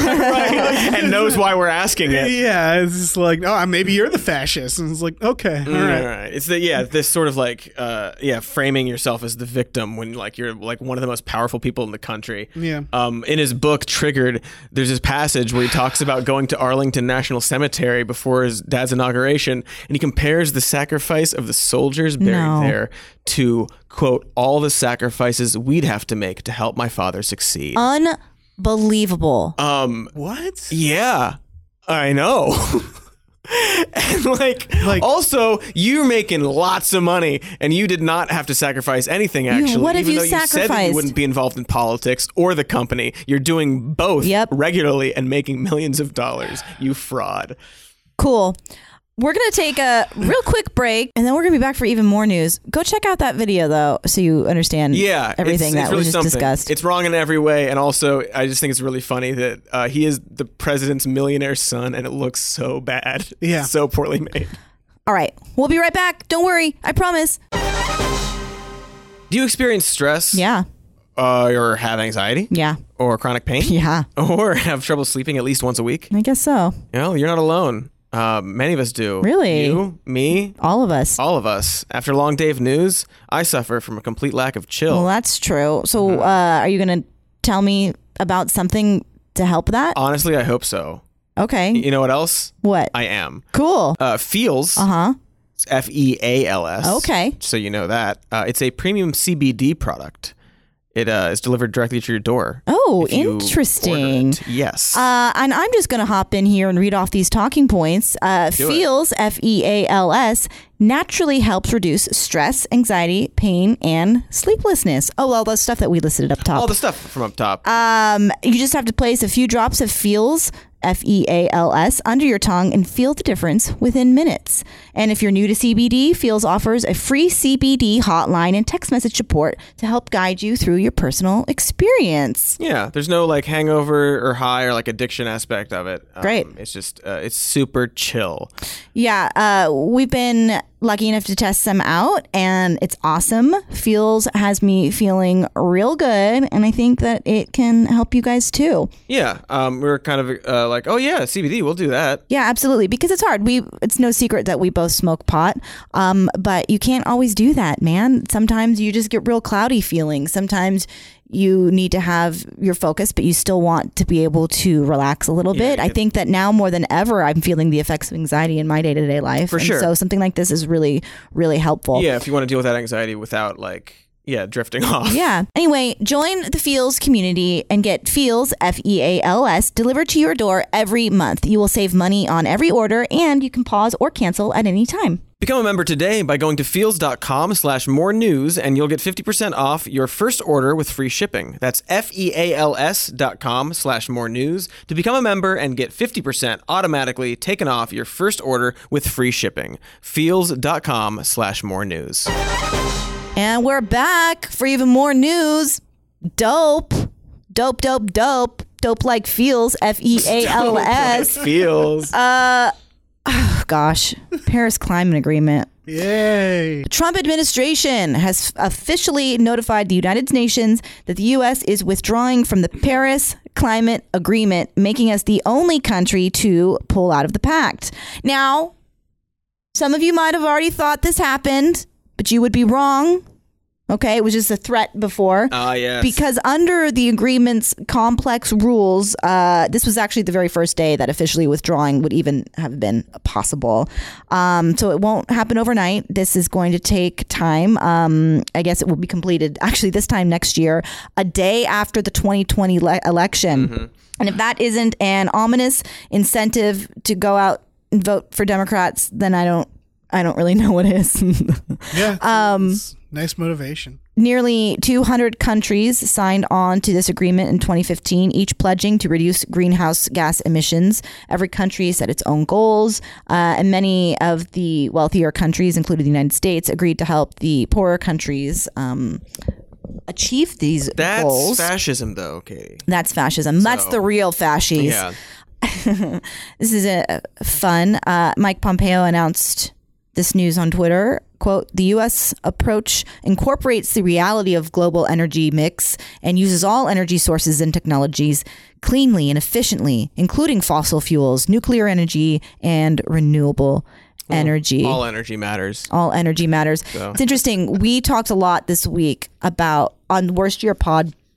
B: Right. And knows why we're asking it.
C: Yeah, it's just like, oh, maybe you're the fascist, and it's like, okay, all
B: All
C: right.
B: right. It's the yeah, this sort of like uh yeah, framing yourself as the victim when like you're like one of the most powerful people in the country.
C: Yeah.
B: Um in his book Triggered, there's this passage where he talks about going to Arlington National Cemetery before his dad's inauguration and he compares the sacrifice of the soldiers buried
A: No.
B: there to quote all the sacrifices we'd have to make to help my father succeed.
A: Unbelievable.
B: Um,
C: What?
B: yeah, I know. And like,
C: Like-
B: also, you're making lots of money, and you did not have to sacrifice anything. Actually,
A: what have
B: even
A: you
B: though you said that
A: sacrificed?
B: you wouldn't be involved in politics or the company, you're doing both
A: Yep.
B: regularly and making millions of dollars. You fraud.
A: Cool. We're going to take a real quick break, and then we're going to be back for even more news. Go check out that video, though, so you understand
B: Yeah,
A: everything
B: it's,
A: that
B: it's really
A: was just
B: something.
A: discussed.
B: It's wrong in every way, and also I just think it's really funny that uh, he is the president's millionaire son, and it looks so bad.
C: Yeah.
B: so poorly made.
A: All right. We'll be right back. Don't worry. I promise.
B: Do you experience stress?
A: Yeah.
B: Uh, or have anxiety?
A: Yeah.
B: Or chronic pain?
A: Yeah.
B: Or have trouble sleeping at least once a week?
A: I guess so.
B: You know, you're not alone. Uh, many of us do.
A: Really?
B: You, me,
A: All of us.
B: all of us. After a long day of news, I suffer from a complete lack of chill.
A: Well, that's true. So,
B: Mm-hmm.
A: uh, are you going to tell me about something to help that?
B: Honestly, I hope so.
A: Okay.
B: You know what else?
A: What?
B: I am.
A: Cool.
B: Uh, Feels.
A: Uh huh.
B: F E A L S.
A: Okay.
B: So you know that. Uh, it's a premium C B D product. It uh, is delivered directly to your door.
A: Oh,
B: if you order
A: interesting.
B: it. Yes.
A: Uh, and I'm just going to hop in here and read off these talking points. Uh,
B: Do it.
A: Feels, F E A L S, naturally helps reduce stress, anxiety, pain, and sleeplessness. Oh, all the stuff that we listed up top.
B: All the stuff from up top.
A: Um, you just have to place a few drops of Feels, F E A L S, under your tongue and feel the difference within minutes. And if you're new to C B D, Feels offers a free C B D hotline and text message support to help guide you through your personal experience.
B: Yeah, there's no like hangover or high or like addiction aspect of it. Um,
A: Great.
B: It's just uh, it's super chill.
A: Yeah, uh, we've been lucky enough to test some out, and it's awesome. Feels has me feeling real good, and I think that it can help you guys too.
B: Yeah, um, we were kind of uh, like, oh yeah, C B D, we'll do that.
A: Yeah, absolutely, because it's hard. We it's no secret that we both smoke pot, um, but you can't always do that, man. Sometimes you just get real cloudy feelings. Sometimes you need to have your focus, but you still want to be able to relax a little
B: Yeah,
A: bit. I
B: you-
A: think that now more than ever, I'm feeling the effects of anxiety in my day-to-day life.
B: For
A: and
B: sure.
A: So something like this is really, really helpful.
B: Yeah, if you want to deal with that anxiety without like, yeah, drifting off.
A: Yeah. Anyway, join the Feels community and get Feels, F E A L S, delivered to your door every month. You will save money on every order, and you can pause or cancel at any time.
B: Become a member today by going to feels.com slash more news, and you'll get fifty percent off your first order with free shipping. That's F-E-A-L-S dot com slash more news to become a member and get fifty percent automatically taken off your first order with free shipping. Feels.com slash more news.
A: And we're back for even more news. Dope. Dope, dope, dope. Dope like Feels, F E A L S.
B: Feels.
A: Oh, gosh. Paris Climate Agreement.
C: Yay.
A: The Trump administration has officially notified the United Nations that the U S is withdrawing from the Paris Climate Agreement, making us the only country to pull out of the pact. Now, some of you might have already thought this happened, but you would be wrong. Okay, it was just a threat before.
B: Ah, yes.
A: Because under the agreement's complex rules, uh, this was actually the very first day that officially withdrawing would even have been possible. Um, so it won't happen overnight. This is going to take time. Um, I guess it will be completed actually this time next year, a day after the twenty twenty le- election.
B: Mm-hmm.
A: And if that isn't an ominous incentive to go out and vote for Democrats, then I don't, I don't really know what is.
C: Yeah.
A: Um,
C: it's nice motivation.
A: Nearly two hundred countries signed on to this agreement in twenty fifteen, each pledging to reduce greenhouse gas emissions. Every country set its own goals, uh, and many of the wealthier countries, including the United States, agreed to help the poorer countries um, achieve these
B: That's
A: goals.
B: fascism, though, Katie.
A: That's fascism. That's
B: So-
A: the real fascies.
B: Yeah.
A: This is a, a fun. Uh, Mike Pompeo announced this news on Twitter. Quote, the U S approach incorporates the reality of global energy mix and uses all energy sources and technologies cleanly and efficiently, including fossil fuels, nuclear energy, and renewable energy.
B: All energy matters.
A: All energy matters.
B: So.
A: It's interesting. We talked a lot this week about, on Worst Year Pod,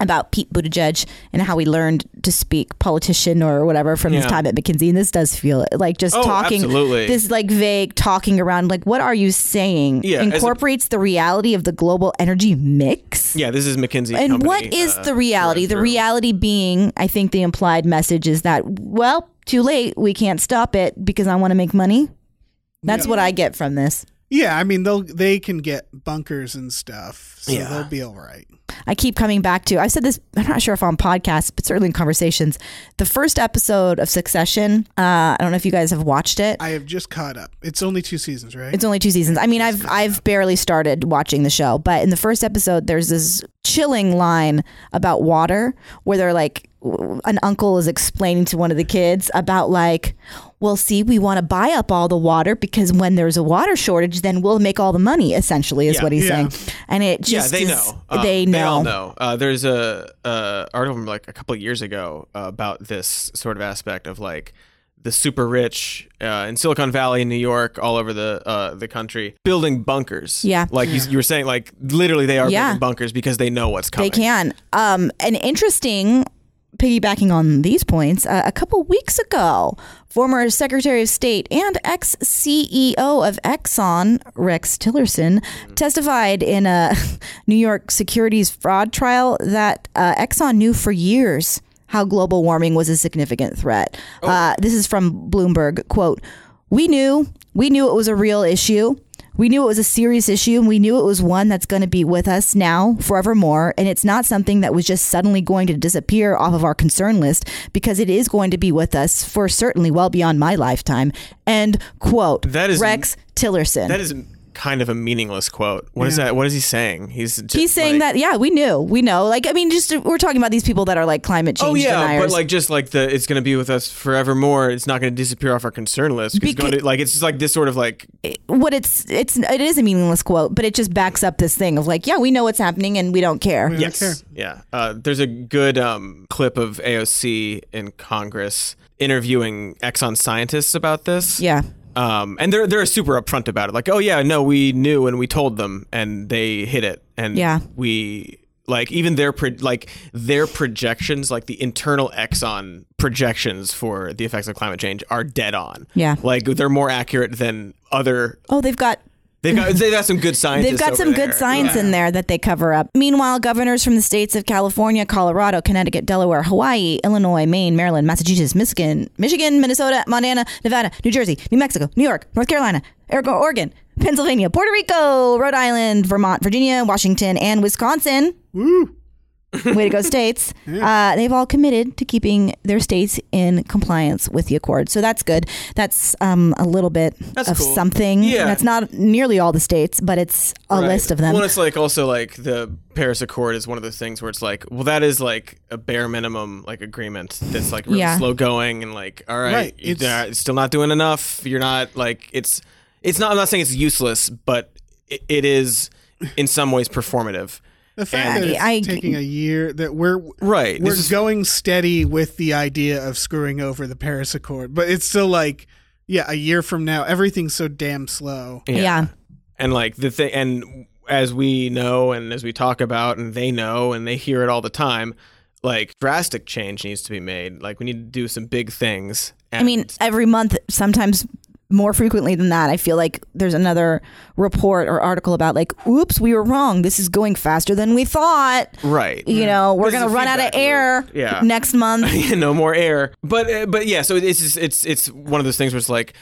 A: about Pete Buttigieg and how he learned to speak politician or whatever from his
B: Yeah.
A: time at McKinsey. And this does feel like just
B: Oh,
A: talking,
B: absolutely.
A: this like vague talking around, like, what are you saying?
B: Yeah, as a-
A: Incorporates the reality of the global energy mix.
B: Yeah, this is McKinsey.
A: And
B: company,
A: what is
B: uh,
A: the reality?
B: through
A: The
B: and through.
A: reality being, I think the implied message is that, well, too late. We can't stop it because I want to make money. That's
C: Yeah.
A: what I get from this.
C: Yeah, I mean they'll they can get bunkers and stuff, so
B: Yeah.
C: they'll be all right.
A: I keep coming back to, I've said this, I'm not sure if on podcasts, but certainly in conversations. The first episode of Succession, uh, I don't know if you guys have watched it.
C: I have just caught up. It's only two seasons, right?
A: It's only two seasons. I mean, I've I've barely started watching the show, but in the first episode, there's this chilling line about water where they're like, an uncle is explaining to one of the kids about like, well, see, we want to buy up all the water because when there's a water shortage, then we'll make all the money. Essentially, is
B: Yeah.
A: what he's
C: Yeah.
A: saying, and it
B: Yeah,
A: just
B: they
A: is-
B: know. Uh,
A: they know.
B: They all know. Uh, there's a, a article from like a couple of years ago uh, about this sort of aspect of like the super rich uh, in Silicon Valley, in New York, all over the uh, the country, building bunkers.
A: Yeah.
B: like You, you were saying, like literally they are
A: Yeah.
B: building bunkers because they know what's coming.
A: They can. Um, an interesting, piggybacking on these points, uh, a couple weeks ago, former Secretary of State and ex-C E O of Exxon, Rex Tillerson, testified in a New York securities fraud trial that uh, Exxon knew for years how global warming was a significant threat. Uh, this is from Bloomberg, quote, "We knew, we knew it was a real issue. We knew it was a serious issue, and we knew it was one that's going to be with us now forevermore. And it's not something that was just suddenly going to disappear off of our concern list, because it is going to be with us for certainly well beyond my lifetime." End quote.
B: That is-
A: Rex Tillerson.
B: That is kind of a meaningless quote. What is
C: Yeah.
B: that? What is he saying? He's just
A: He's saying
B: like,
A: that, yeah, we knew, we know. Like, I mean, just we're talking about these people that are like climate change
B: Oh yeah,
A: deniers.
B: but like just like the it's going to be with us forevermore. It's not going to disappear off our concern list. It's
A: Beca-
B: going to, like it's just like this sort of like
A: what it's it's it is a meaningless quote, but it just backs up this thing of like, yeah, we know what's happening and we don't care.
C: We don't
B: yes,
C: care.
B: yeah. Uh, there's a good um, clip of A O C in Congress interviewing Exxon scientists about this.
A: Yeah.
B: Um, and they're they're super upfront about it. Like, oh yeah, no, we knew and we told them, and they hit it. And
A: Yeah.
B: we like even their pro- like their projections, like the internal Exxon projections for the effects of climate change, are dead on.
A: Yeah.
B: like they're more accurate than other.
A: Oh, they've got
B: They've got they've got some good scientists.
A: They've got
B: over
A: some
B: there.
A: good science
B: Yeah.
A: in there that they cover up. Meanwhile, governors from the states of California, Colorado, Connecticut, Delaware, Hawaii, Illinois, Maine, Maryland, Massachusetts, Michigan, Michigan, Minnesota, Montana, Nevada, New Jersey, New Mexico, New York, North Carolina, Oregon, Pennsylvania, Puerto Rico, Rhode Island, Vermont, Virginia, Washington, and Wisconsin.
C: Woo!
A: Way to go, states. Uh, they've all committed to keeping their states in compliance with the accord. So that's good. That's um, a little bit
B: That's
A: of
B: cool.
A: something.
B: Yeah.
A: That's not nearly all the states, but it's a
B: Right.
A: list of them.
B: Well, it's like also like the Paris Accord is one of those things where it's like, well, that is like a bare minimum like agreement that's like really
A: Yeah.
B: slow going and like, all right,
C: Right,
B: you're
C: it's-
B: not- still not doing enough. You're not like it's it's not. I'm not saying it's useless, but it, it is in some ways performative.
C: The fact
B: And-
C: that it's
A: I-
C: taking a year, that we're
B: Right.
C: we're
B: This is-
C: going steady with the idea of screwing over the Paris Accord, but it's still like, yeah, a year from now, everything's so damn slow.
A: Yeah.
B: And like the thing, and as we know, and as we talk about, and they know, and they hear it all the time, like drastic change needs to be made. Like we need to do some big things.
A: I mean, every month, sometimes more frequently than that, I feel like there's another report or article about like, oops, we were wrong. This is going faster than we thought.
B: right.
A: You know, we're
B: This is
A: going to
B: a
A: run out of
B: feedback
A: air
B: loop. Yeah.
A: next month.
B: no more air. But uh, but yeah, so it's just, it's it's one of those things where it's like,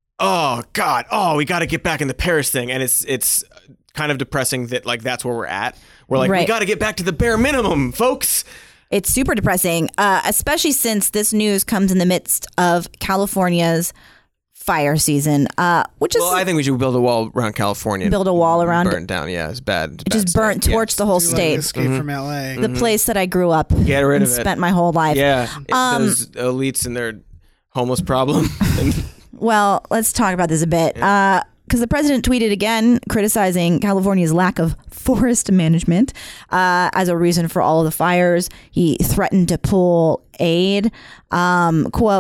B: oh God, oh we got to get back in the Paris thing, and it's it's kind of depressing that like that's where we're at. We're like, we
A: Right.
B: got to get back to the bare minimum, folks.
A: It's super depressing, uh, especially since this news comes in the midst of California's fire season, uh, which is
B: Well, I think we should build a wall around California. and
A: build a wall around
B: burn down. Yeah, it's bad. It's
A: it.
B: bad
A: Just
B: stuff.
A: burnt,
B: Yeah.
A: torch the whole
C: Do like
A: state.
C: Escape from L A.
A: The place that I grew up
B: Get rid
A: and
B: of it.
A: spent my whole life.
B: Yeah, it-
A: Um,
B: those elites and their homeless problem. And-
A: Well, let's talk about this a bit. Because the president tweeted again criticizing California's lack of forest management uh, as a reason for all of the fires. He threatened to pull aid. Um, quote,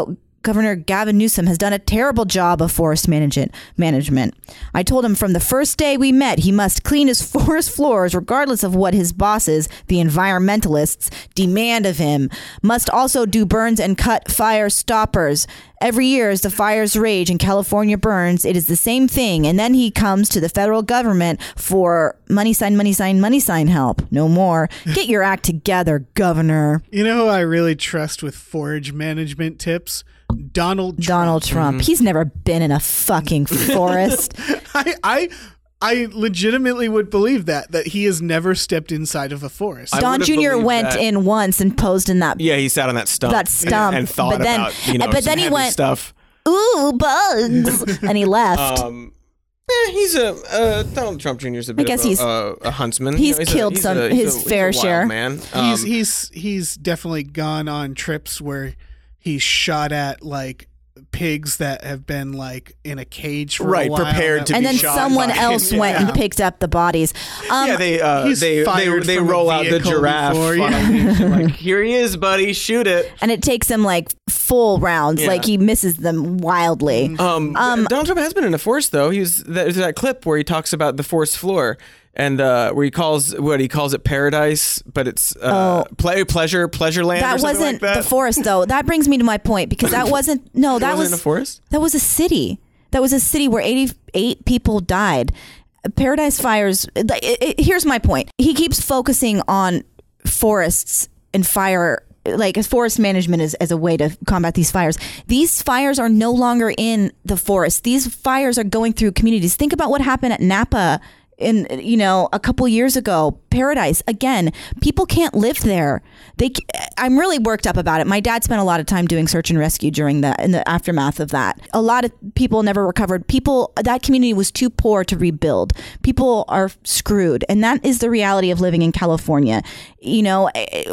A: Governor Gavin Newsom has done a terrible job of forest management. management. I told him from the first day we met, he must clean his forest floors regardless of what his bosses, the environmentalists, demand of him. Must also do burns and cut fire stoppers. Every year as the fires rage and California burns, it is the same thing. And then he comes to the federal government for money sign, money sign, money sign help. No more. Get your act together, Governor.
C: You know who I really trust with forage management tips? Donald Trump.
A: Donald Trump. Mm-hmm. He's never been in a fucking forest.
C: I, I I legitimately would believe that, that he has never stepped inside of a forest.
B: I
A: Don
B: would've
A: Junior
B: believed
A: went
B: that.
A: in once and posed in that.
B: Yeah, he sat on that stump.
A: That stump.
B: And thought
A: but then,
B: about, you know,
A: but
B: some
A: then he
B: heavy
A: went,
B: stuff.
A: ooh, bugs. And he left.
B: Um, yeah, he's a uh, Donald Trump Junior is a bit
A: I guess
B: of a,
A: he's-
B: uh, a huntsman.
A: he's
B: You know,
A: killed
B: a, he's
A: some-
B: a, he's
A: his
B: a, he's
A: fair
B: a wild
A: share.
B: Man. Um,
C: he's he's he's definitely gone on trips where he's shot at like pigs that have been like in a cage for
B: Right,
C: a while.
B: prepared to
A: and
B: be
A: then
B: shot
A: someone
B: by-
A: else
B: Yeah.
A: went and picked up the bodies. Um,
B: yeah, they uh,
C: he's
B: they they,
C: fired
B: they
C: from a
B: roll out the
C: vehicle
B: giraffe
C: before,
B: on
C: yeah.
B: a leash and like, here he is, buddy, shoot it.
A: and it takes him like full rounds.
B: Yeah.
A: Like he misses them wildly.
B: Um, Donald Trump has been in a forest though. He was there's that clip where he talks about the forest floor and uh, where he calls what he calls it paradise, but it's uh,
A: Oh.
B: play, pleasure pleasure land.
A: That
B: or something
A: wasn't
B: like that.
A: the forest, though. That brings me to my point because that wasn't. No, that
B: It wasn't
A: was
B: in a forest?
A: That was a city. That was a city where eighty-eight people died. Paradise fires. Like, it, it, here's my point. He keeps focusing on forests and fire. Like forest management is as a way to combat these fires. These fires are no longer in the forest. These fires are going through communities. Think about what happened at Napa in, you know, a couple years ago. Paradise, again, people can't live there. They, I'm really worked up about it. My dad spent a lot of time doing search and rescue during the in the aftermath of that. A lot of people never recovered. People, that community was too poor to rebuild. People are screwed, and that is the reality of living in California. You know,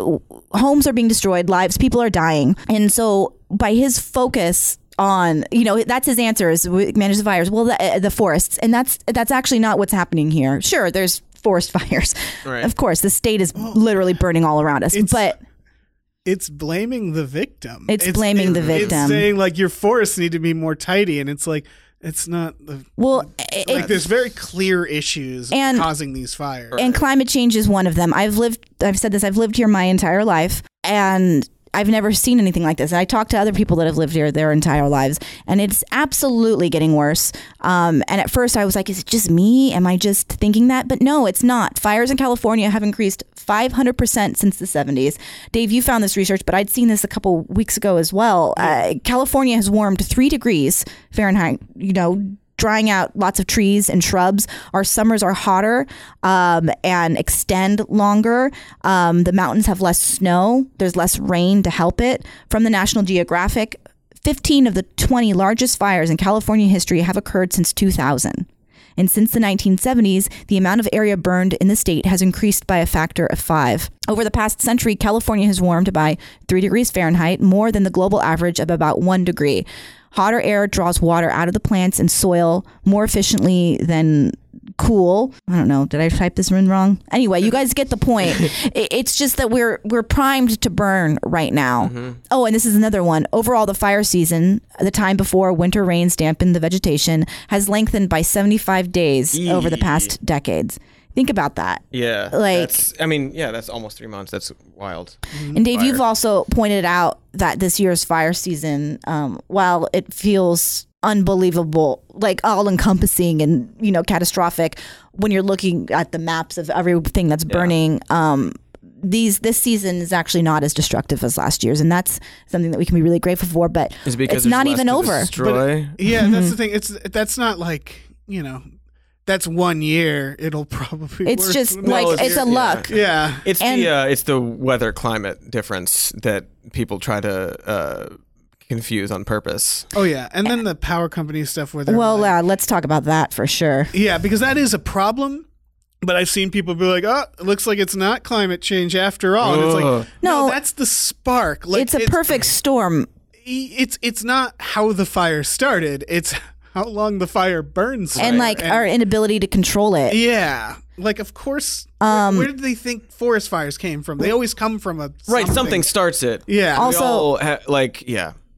A: homes are being destroyed, lives, people are dying, and so by his focus on, you know, that's his answer is manage the fires. Well, the, the forests, and that's that's actually not what's happening here. Sure, there's forest fires.
B: Right.
A: Of course, the state is literally burning all around us.
C: It's-
A: But
C: It's blaming the victim.
A: It's blaming the victim.
C: It's saying like your forests need to be more tidy, and it's like it's not the
A: well,
C: like
A: it,
C: there's very clear issues
A: And-
C: causing these fires.
A: and climate change is one of them. I've lived. I've said this. I've lived here my entire life, and I've never seen anything like this. And I talk to other people that have lived here their entire lives, and it's absolutely getting worse. Um, and at first I was like, is it just me? Am I just thinking that? But no, it's not. Fires in California have increased five hundred percent since the seventies. Dave, you found this research, but I'd seen this a couple weeks ago as well. Uh, California has warmed three degrees Fahrenheit, you know, drying out lots of trees and shrubs. Our summers are hotter um, and extend longer. Um, the mountains have less snow. There's less rain to help it. From the National Geographic, fifteen of the twenty largest fires in California history have occurred since two thousand. And since the nineteen seventies, the amount of area burned in the state has increased by a factor of five. Over the past century, California has warmed by three degrees Fahrenheit, more than the global average of about one degree. Hotter air draws water out of the plants and soil more efficiently than cool. I don't know. Did I type this in wrong? Anyway, you guys get the point. It's just that we're we're primed to burn right now. Mm-hmm. Oh, and this is another one. Overall, the fire season, the time before winter rains dampen the vegetation, has lengthened by seventy-five days
B: Eee.
A: over the past decades. Think about that.
B: Yeah,
A: Like-
B: that's, I mean, yeah, that's almost three months. That's wild.
A: And Dave,
B: Fire.
A: you've also pointed out that this year's fire season, um, while it feels unbelievable, like all encompassing and, you know, catastrophic, when you're looking at the maps of everything that's burning, um, these this season is actually not as destructive as last year's, and that's something that we can be really grateful for. But
B: Is it because
A: it's
B: there's
A: not
B: less
A: even
B: to
A: over.
B: destroy?
C: yeah, that's the thing. It's that's not like, you know, that's one year. It'll probably
A: It's
C: work
A: just
C: the
A: like
C: next
A: it's a
C: year.
A: luck.
C: Yeah.
B: It's
A: And-
B: the uh, it's the weather climate difference that people try to uh, confuse on purpose.
C: Oh yeah, and then the power company stuff where they're
A: Well,
C: like,
A: uh, let's talk about that for sure.
C: yeah, because that is a problem. But I've seen people be like, "Oh, it looks like it's not climate change after all." And it's
B: Ugh.
C: like, no,
A: No,
C: that's the spark. Like,
A: it's a perfect storm.
C: It's it's not how the fire started. It's how long the fire burns.
A: And
C: for.
A: like our inability to control it.
C: yeah, like of course.
A: Um,
C: where, where did they think forest fires came from? They always come from a
B: Right, something starts it.
C: Yeah.
B: We
A: Also-
B: all ha- like yeah.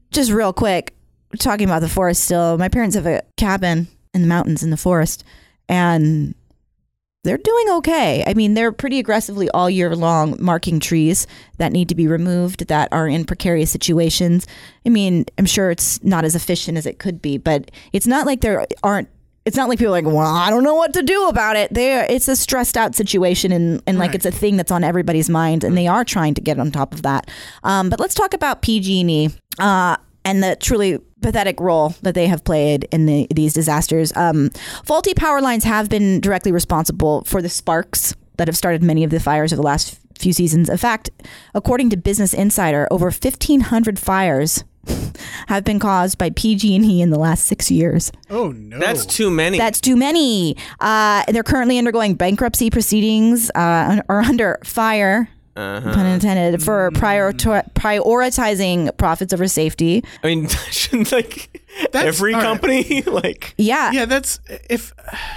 A: just real quick, talking about the forest still, my parents have a cabin in the mountains in the forest, and they're doing okay. I mean, they're pretty aggressively all year long marking trees that need to be removed, that are in precarious situations. I mean, I'm sure it's not as efficient as it could be, but it's not like there aren't, it's not like people are like, well, I don't know what to do about it. They it's a stressed out situation, and, and like
C: Right.
A: it's a thing that's on everybody's mind, and they are trying to get on top of that. Um, but let's talk about P G and E uh, and the truly pathetic role that they have played in the, these disasters. Um, faulty power lines have been directly responsible for the sparks that have started many of the fires of the last few seasons. In fact, according to Business Insider, over fifteen hundred fires have been caused by P G and E in the last six years.
C: Oh no,
B: That's too many.
A: That's too many. Uh, they're currently undergoing bankruptcy proceedings uh, or under fire.
B: Uh-huh.
A: Pun intended, for prior prioritizing profits over safety.
B: I mean, shouldn't like
C: That's-
B: every
C: all right.
B: company like
A: Yeah.
C: yeah. That's if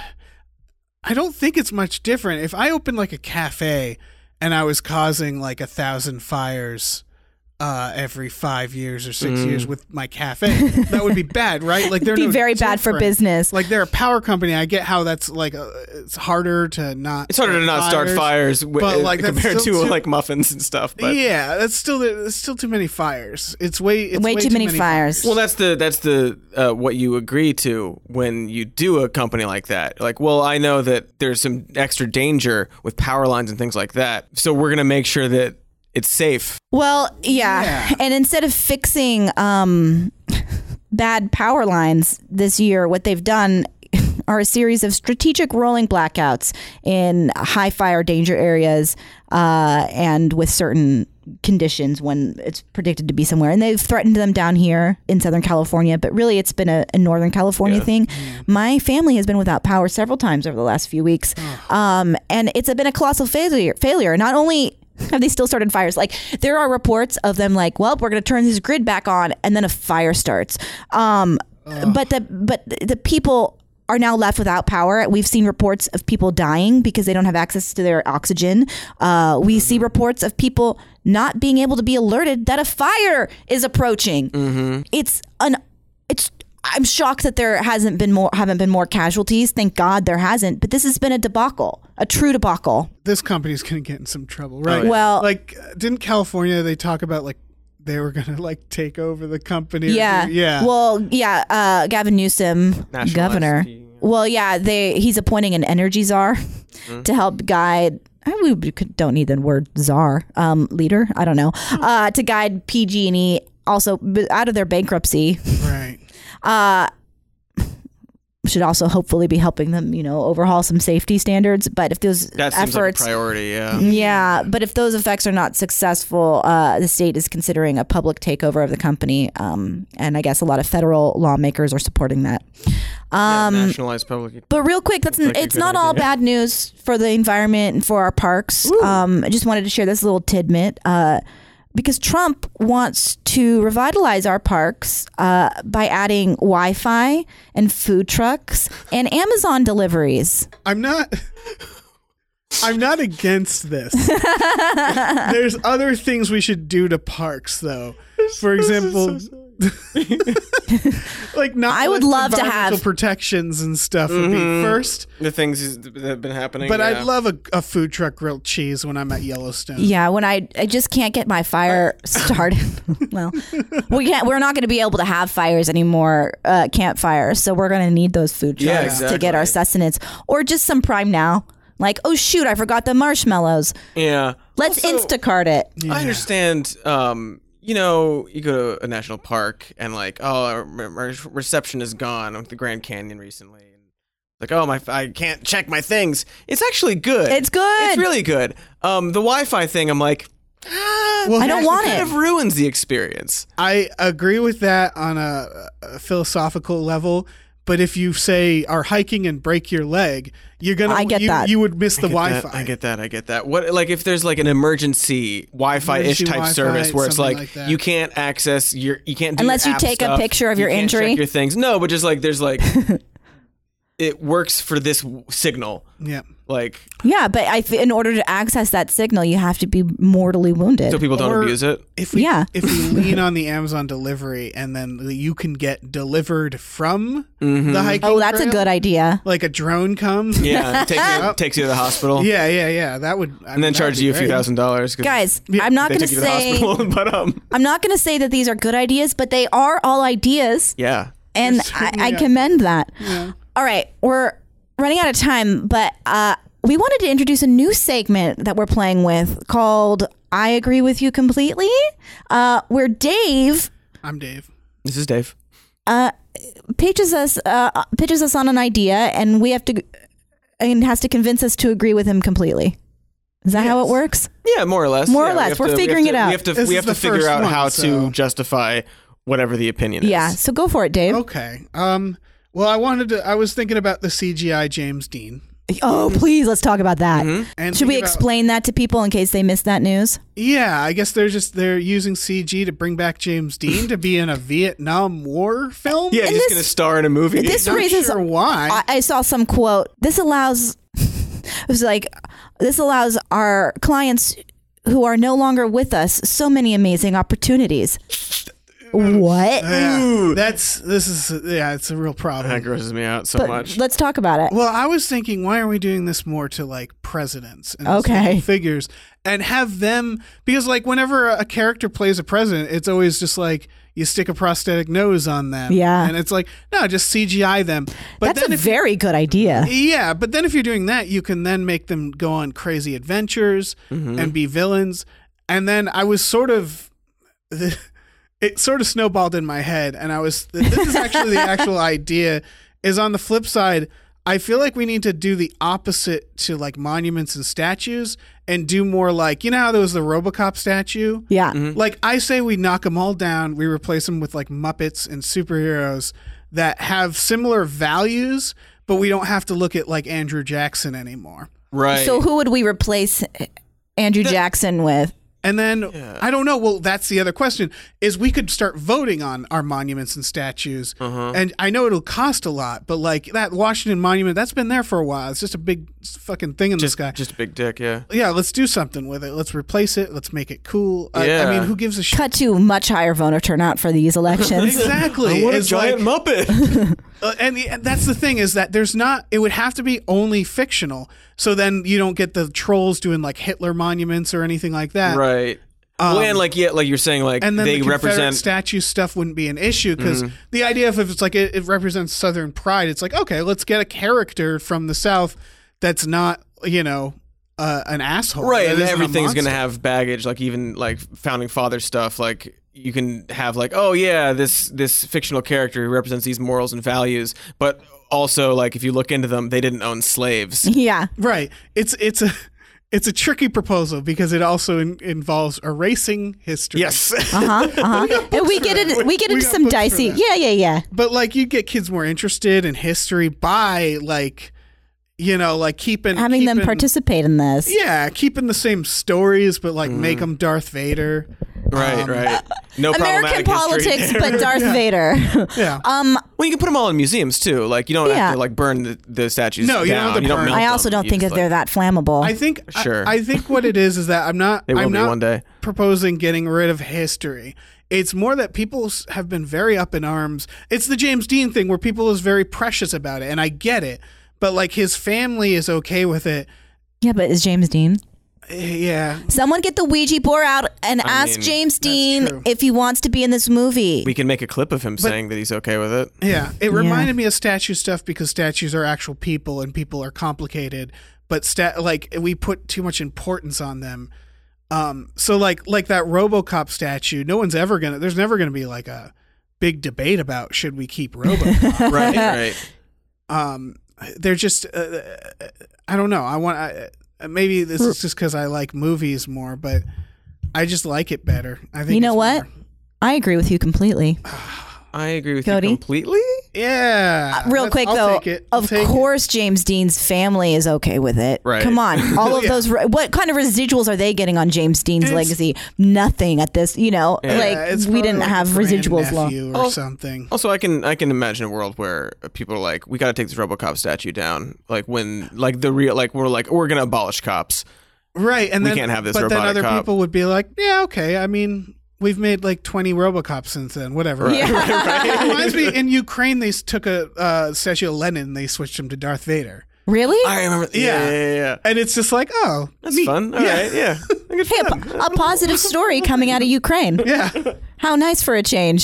C: I don't think it's much different. If I opened like a cafe and I was causing like a thousand fires uh, every five years or six
B: Mm.
C: years with my cafe, that would be bad, right? Like they're
A: Be
C: no
A: very bad for
C: different.
A: business.
C: Like they're a power company. I get how that's like uh it's harder to not.
B: it's harder to not start fires w-
C: but, like, that's
B: compared to
C: still too-
B: like muffins and stuff. But
C: Yeah, that's still there's still too many fires. It's way it's
A: Way too many fires.
B: well, that's the that's the uh, what you agree to when you do a company like that. Like, well, I know that there's some extra danger with power lines and things like that, so we're gonna make sure that it's safe.
A: Well, yeah.
C: Yeah.
A: And instead of fixing um, bad power lines this year, what they've done are a series of strategic rolling blackouts in high fire danger areas uh, and with certain conditions when it's predicted to be somewhere. And they've threatened them down here in Southern California, but really it's been a, a Northern California
B: Yeah.
A: thing. My family has been without power several times over the last few weeks. Um, and it's been a colossal failure. failure. Not only have they still started fires, like there are reports of them like, well, we're going to turn this grid back on, and then a fire starts. Um, but the but the people are now left without power. We've seen reports of people dying because they don't have access to their oxygen. Uh, we see reports of people not being able to be alerted that a fire is approaching.
B: Mm-hmm.
A: It's an it's. I'm shocked that there hasn't been more haven't been more casualties. Thank God there hasn't. But this has been a debacle, a true debacle.
C: This company's gonna get in some trouble, right?
B: yeah.
A: Well-
C: like didn't California they talk about like they were gonna like take over the company? or
A: Yeah.
C: do- yeah.
A: Well, yeah. Uh, Gavin Newsom,
B: Nationalized
A: governor.
B: key, yeah.
A: Well, yeah. They he's appointing an energy czar to help guide. I mean, we could, don't need the word czar, um, leader. I don't know. Uh, to guide P G and E also b- out of their bankruptcy.
C: right.
A: Uh, should also hopefully be helping them, you know, overhaul some safety standards. But if those
B: That seems like a
A: efforts,
B: priority. Yeah.
A: yeah, but if those effects are not successful, uh, the state is considering a public takeover of the company, um, and I guess a lot of federal lawmakers are supporting that.
B: Yeah,
A: Um,
B: nationalized public.
A: but real quick, that's
B: like a
A: it's
B: good
A: not all
B: idea.
A: bad news for the environment and for our parks. Um, I just wanted to share this little tidbit. Uh, because Trump wants to revitalize our parks uh, by adding Wi-Fi and food trucks and Amazon deliveries.
C: I'm not. I'm not against this. There's other things we should do to parks, though. For example, like not.
A: I would
C: less
A: love to
C: environmental
A: have-
C: protections and stuff would be first.
B: The things that have been happening.
C: But
B: yeah.
C: I'd love a, a food truck grilled cheese when I'm at Yellowstone.
A: Yeah, when I I just can't get my fire started. Well, we can't. We're not going to be able to have fires anymore, uh, campfires. So we're going to need those food trucks
B: Yeah,
A: to get our
B: exactly.
A: sustenance, or just some Prime Now. Like, oh shoot, I forgot the marshmallows.
B: Yeah.
A: Let's
B: Also,
A: Instacart it.
C: Yeah.
B: I understand. Um, you know, you go to a national park and like, oh, our, our reception is gone. I went to the Grand Canyon recently, and like, oh my, I can't check my things. It's actually good.
A: It's good.
B: It's really good. Um, the Wi-Fi thing, I'm like, ah,
C: Well,
A: I don't
C: here's
A: want
C: the
A: it.
B: kind of ruins the experience.
C: I agree with that on a, a philosophical level. But if you say are hiking and break your leg, you're gonna.
A: I get
C: you,
A: that.
C: you would miss the
B: I get
C: Wi-Fi.
B: that, I get that. I get that. What like if there's like an emergency Wi-Fi-ish
C: Emergency
B: type
C: Wi-Fi,
B: service where it's
C: something
B: like,
C: like that.
B: you can't access your you can't do
A: Unless
B: your
A: you
B: app
A: take a
B: stuff,
A: picture of
B: you
A: your
B: can't
A: injury.
B: check your things. No, but just like there's like it works for this w- signal.
C: Yeah.
B: Like,
A: Yeah, but I th- in order to access that signal, you have to be mortally wounded.
B: so people don't
C: Or-
B: abuse it.
C: If we
A: Yeah.
C: if we lean on the Amazon delivery and then you can get delivered from
B: Mm-hmm.
C: the hiking
A: Oh, that's a
C: trail,
A: good idea.
C: like a drone comes.
B: Yeah, takes you, takes you to the hospital,
C: Yeah, yeah, yeah. That would I
B: and then charges you a few thousand dollars. 'cause
A: Guys, I'm not
B: they
A: going to
B: took you to the
A: say
B: hospital, but um,
A: I'm not going to say that these are good ideas, but they are all ideas,
B: yeah.
A: and
C: You're
A: I,
C: certainly
A: I
C: are.
A: commend that.
C: Yeah.
A: All right, we're running out of time, but uh, we wanted to introduce a new segment that we're playing with called "I Agree with You Completely," uh, where Dave
C: I'm Dave.
B: This is Dave.
A: uh, pitches us uh, pitches us on an idea, and we have to and has to convince us to agree with him completely. Is that how it
C: Yes.
A: works?
B: Yeah, more or less.
A: More or
B: Yeah, we
A: less.
B: have
A: We're
B: to- we have
A: figuring
B: to-
A: it out.
B: We have to
C: This
B: we
C: is
B: have to
C: the
B: figure
C: first
B: out
C: one,
B: how
C: so-
B: to justify whatever the opinion is.
A: Yeah. So go for it, Dave.
C: Okay. Um. Well, I wanted to. I was thinking about the C G I James Dean.
A: Oh, please, let's talk about that.
C: And
A: Should we
C: think about-
A: explain that to people in case they missed that news?
C: Yeah, I guess they're just they're using C G to bring back James Dean to be in a Vietnam War film.
B: Yeah, he's just
A: this-
B: gonna star in a movie.
A: this
C: Not
A: raises
C: sure why.
A: I, I saw some quote. This allows it was like this allows our clients who are no longer with us so many amazing opportunities. What?
C: Yeah, that's this is yeah, it's a real problem.
B: that grosses me out so
A: But
B: much.
A: let's talk about it.
C: Well, I was thinking, why are we doing this more to like presidents and
A: Okay.
C: historical figures and have them because like whenever a character plays a president, it's always just like you stick a prosthetic nose on them.
A: Yeah.
C: And it's like, no, just C G I them. But
A: That's
C: then
A: a
C: if
A: very good idea.
C: yeah, but then if you're doing that, you can then make them go on crazy adventures and be villains. And then I was sort of it sort of snowballed in my head, and I was this is actually the actual idea is on the flip side, I feel like we need to do the opposite to like monuments and statues and do more like, you know how there was the RoboCop statue?
A: Yeah.
C: Like I say we knock them all down, we replace them with like Muppets and superheroes that have similar values, but we don't have to look at like Andrew Jackson anymore.
B: right.
A: So who would we replace Andrew Jackson with?
C: And then I don't know. Well, that's the other question: is we could start voting on our monuments and statues. And I know it'll cost a lot, but like that Washington Monument, that's been there for a while. It's just a big fucking thing in
B: just,
C: the sky.
B: just a big dick, yeah.
C: Yeah, let's do something with it. Let's replace it. Let's make it cool. I, I
B: Yeah.
C: mean, who gives a shit?
A: Cut to much higher voter turnout for these elections.
C: Exactly.
B: I want a
C: It's
B: giant
C: like-
B: Muppet.
C: Uh, and, the, and that's the thing is that there's not. It would have to be only fictional. So then you don't get the trolls doing like Hitler monuments or anything like that.
B: right.
C: Um,
B: well, and like yeah, like you're saying, like
C: And then
B: they
C: the Confederate
B: represent.
C: statue stuff wouldn't be an issue because
B: Mm-hmm.
C: the idea of if it's like it, it represents Southern pride, it's like okay, let's get a character from the South that's not you know uh, an asshole,
B: Right,
C: that
B: and
C: isn't a
B: everything's gonna
C: monster.
B: have baggage, like even like founding father stuff. Like you can have like, oh yeah, this this fictional character who represents these morals and values, but also like if you look into them, they didn't own slaves.
A: Yeah.
C: right. It's it's a it's a tricky proposal because it also in, involves erasing history.
B: Yes.
A: Uh-huh. Uh-huh. And we get it we get
C: We
A: into
C: got
A: some
C: books for
A: dicey.
C: that.
A: Yeah, yeah, yeah.
C: But like you get kids more interested in history by like you know like keeping
A: Having them
C: keeping-
A: participate in this.
C: Yeah, keeping the same stories, but like
B: Mm-hmm.
C: make them Darth Vader.
B: right,
C: Um,
B: right. No
A: American
B: problematic history
A: politics,
B: there.
A: but Darth Vader.
C: Yeah.
A: Um,
B: Well, you can put them all in museums too. Like you don't
A: Yeah.
B: have to like burn the, the statues.
C: No, you don't
B: down.
C: have to burn
B: melt
A: I also
B: them.
A: don't
B: You
A: think
B: just,
A: that they're
B: like,
A: that flammable.
C: I think
B: Sure.
C: I, I think what it is is that I'm not
B: They will
C: I'm
B: be
C: not
B: one day.
C: proposing getting rid of history. It's more that people s- have been very up in arms. It's the James Dean thing where people is very precious about it, and I get it. But like his family is okay with it.
A: yeah, but is James Dean?
C: Eh, Yeah.
A: Someone get the Ouija board out and ask
B: mean,
A: James
C: true.
A: Dean if he wants to be in this movie.
B: We can make a clip of him saying that he's okay with it.
C: Yeah, it reminded me of statue stuff because statues are actual people and people are complicated, but stat like we put too much importance on them. Um, so like like that RoboCop statue, no one's ever gonna. There's never gonna be like a big debate about should we keep RoboCop.
B: Right, right.
C: um, they're just uh, I don't know. I want I, maybe this is just because I like movies more, but I just like it better. I think
A: You know
C: it's
A: what?
C: more-
A: I agree with you completely.
B: I agree with
A: Cody?
B: you completely.
C: Yeah.
A: Real
C: That's-
A: quick
C: I'll
A: though,
C: take it. I'll
A: of
C: take it.
A: course James Dean's family is okay with it.
B: Right.
A: Come on, all of
C: Yeah.
A: those. What kind of residuals are they getting on James Dean's
C: It's-
A: legacy? Nothing at this. You know,
B: Yeah,
A: like
C: it's
A: we
C: probably
A: didn't
C: like a
A: have residuals long.
C: grandnephew or
B: Oh.
C: something.
B: Also, I can I can imagine a world where people are like, we got to take this RoboCop statue down. Like when like the real like we're like we're gonna abolish cops.
C: Right, and
B: We
C: then
B: can't have this
C: but then
B: robotic
C: other
B: cop.
C: people would be like, "Yeah, okay. I mean, we've made like twenty RoboCops since then. Whatever."
A: Yeah.
C: It reminds me, in Ukraine, they s- took a uh, statue of Lenin and they switched him to Darth Vader,
A: Really?
B: I remember. Yeah,
C: Yeah.
B: yeah, yeah. yeah.
C: and it's just like, oh,
B: That's
C: neat.
B: fun. All
C: yeah.
B: right, yeah. Good
A: Hey, a,
B: fun.
A: po- a positive story coming out of Ukraine.
C: Yeah,
A: How nice for a change.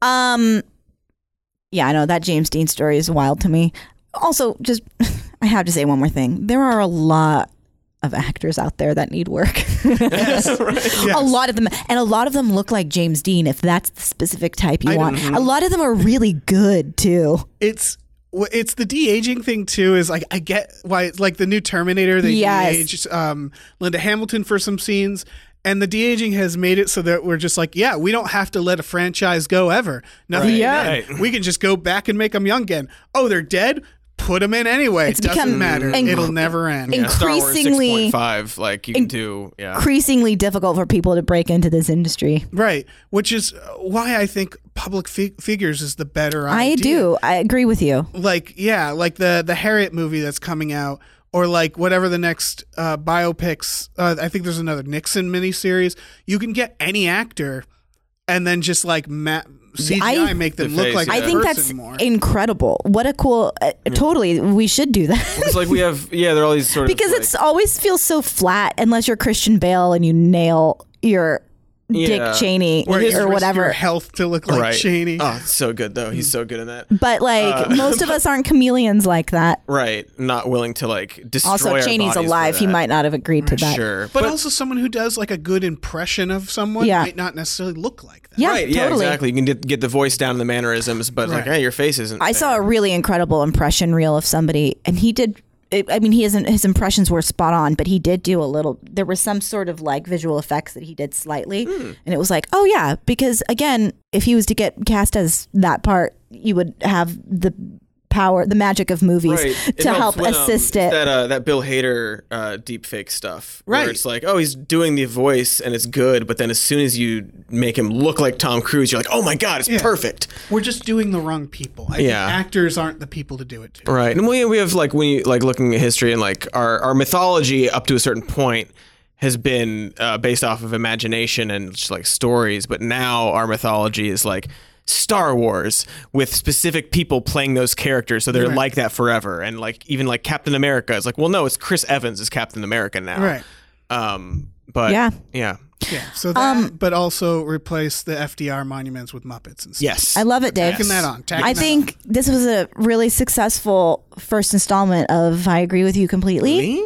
A: Um, yeah, I know that James Dean story is wild to me. Also, just I have to say one more thing. There are a lot of actors out there that need work.
C: Yes.
A: A lot of them, and a lot of them look like James Dean, if that's the specific type you
C: I
A: want.
C: know.
A: A lot of them are really good too.
C: it's w- it's the de aging thing too. Is like I get why it's like the new Terminator. They
A: Yes.
C: de-aged um, Linda Hamilton for some scenes. And the de aging has made it so that we're just like, yeah, we don't have to let a franchise go ever. Nothing.
B: Right,
A: Yeah.
B: right.
C: We can just go back and make them young again. Oh, they're dead. Put them in anyway.
A: It's
C: It doesn't
A: become
C: matter.
A: inc-
C: It'll never end.
A: inc-
B: Yeah, Star Wars
A: increasingly-
B: six point five, like you can do. Yeah.
A: Increasingly difficult for people to break into this industry.
C: Right. Which is why I think public fi- figures is the better idea.
A: I do. I agree with you.
C: Like, yeah, like the the Harriet movie that's coming out, or like whatever the next uh, biopics. Uh, I think there's another Nixon miniseries. You can get any actor, and then just like ma- C G I
A: I-
C: make them
B: The
C: look
B: face,
C: like
B: yeah.
A: I
C: the
A: think
C: person
A: that's
C: more.
A: incredible. What a cool. Uh, totally, we should do that.
B: It's like we have. Yeah, there are all these sort of
A: Because
B: like,
A: it's always feels so flat unless you're Christian Bale and you nail your
B: Yeah.
A: Dick Cheney
C: Or,
A: or,
C: you risk
A: whatever.
C: your health to look like
B: right.
C: Cheney.
B: Oh, it's so good though. He's so good in that.
A: But like
B: Uh,
A: most of us aren't chameleons like that.
B: Right. Not willing to like destroy.
A: Also,
B: our
A: Cheney's
B: bodies for
A: alive. He
B: that.
A: might not have agreed to that.
B: Sure,
C: But, also someone who does like a good impression of someone
A: Yeah.
C: might not necessarily look like that.
A: Yeah,
B: right. Yeah.
A: totally.
B: Exactly. You can get, get the voice down, the mannerisms, but like,
C: Right.
B: hey, your face isn't.
A: I saw a
B: there.
A: really incredible impression reel of somebody, and he did. I mean, he isn't. His impressions were spot on, but he did do a little. There was some sort of like visual effects that he did slightly,
B: Hmm.
A: and it was like, oh yeah, because again, if he was to get cast as that part, you would have the power, the magic of movies
B: Right. It
A: to help
B: helps when, um,
A: assist it.
B: That uh, that Bill Hader uh, deep fake stuff.
C: Right.
B: Where it's like, oh, he's doing the voice and it's good, but then as soon as you make him look like Tom Cruise, you're like, oh my god, it's
C: Yeah.
B: perfect.
C: We're just doing the wrong people. I
B: Yeah.
C: think actors aren't the people to do it to.
B: Right. And we we have like when you like looking at history and like our our mythology up to a certain point has been uh, based off of imagination and just like stories, but now our mythology is like Star Wars with specific people playing those characters, so they're
C: Right.
B: like that forever. And like even like Captain America is like, well, no, it's Chris Evans is Captain America now.
C: Right.
B: Um. But
A: Yeah.
B: yeah.
C: Yeah. So that,
A: Um,
C: but also replace the F D R monuments with Muppets and stuff.
B: Yes.
A: I love it, Dave.
C: Tacking that on. Tacking
A: I
C: that
A: think this was a really successful first installment of I Agree with You Completely.
B: Really?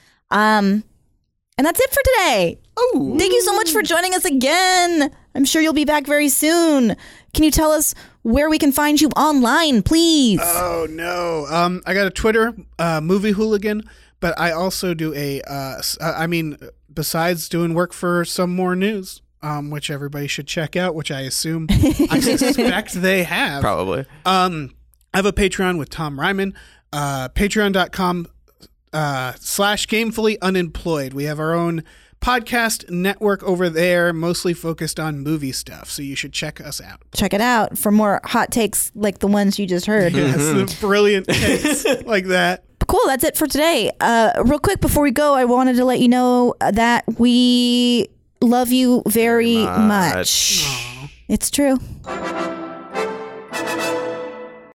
A: Um, and that's it for today.
B: Oh.
A: Thank you so much for joining us again. I'm sure you'll be back very soon. Can you tell us where we can find you online, please?
C: Oh no! Um, I got a Twitter, uh, Movie Hooligan, but I also do a. Uh, s- uh, I mean, besides doing work for Some More News, um, which everybody should check out, which I assume, I suspect they have.
B: Probably.
C: Um, I have a Patreon with Tom Ryman. Uh, Patreon.com uh, slash Gamefully Unemployed. We have our own podcast network over there, mostly focused on movie stuff. So you should check us out.
A: Check it out for more hot takes like the ones you just heard.
C: Yes, the brilliant takes like that.
A: Cool, that's it for today. Uh, real quick before we go, I wanted to let you know that we love you very
B: Very
A: much.
B: much.
A: It's true.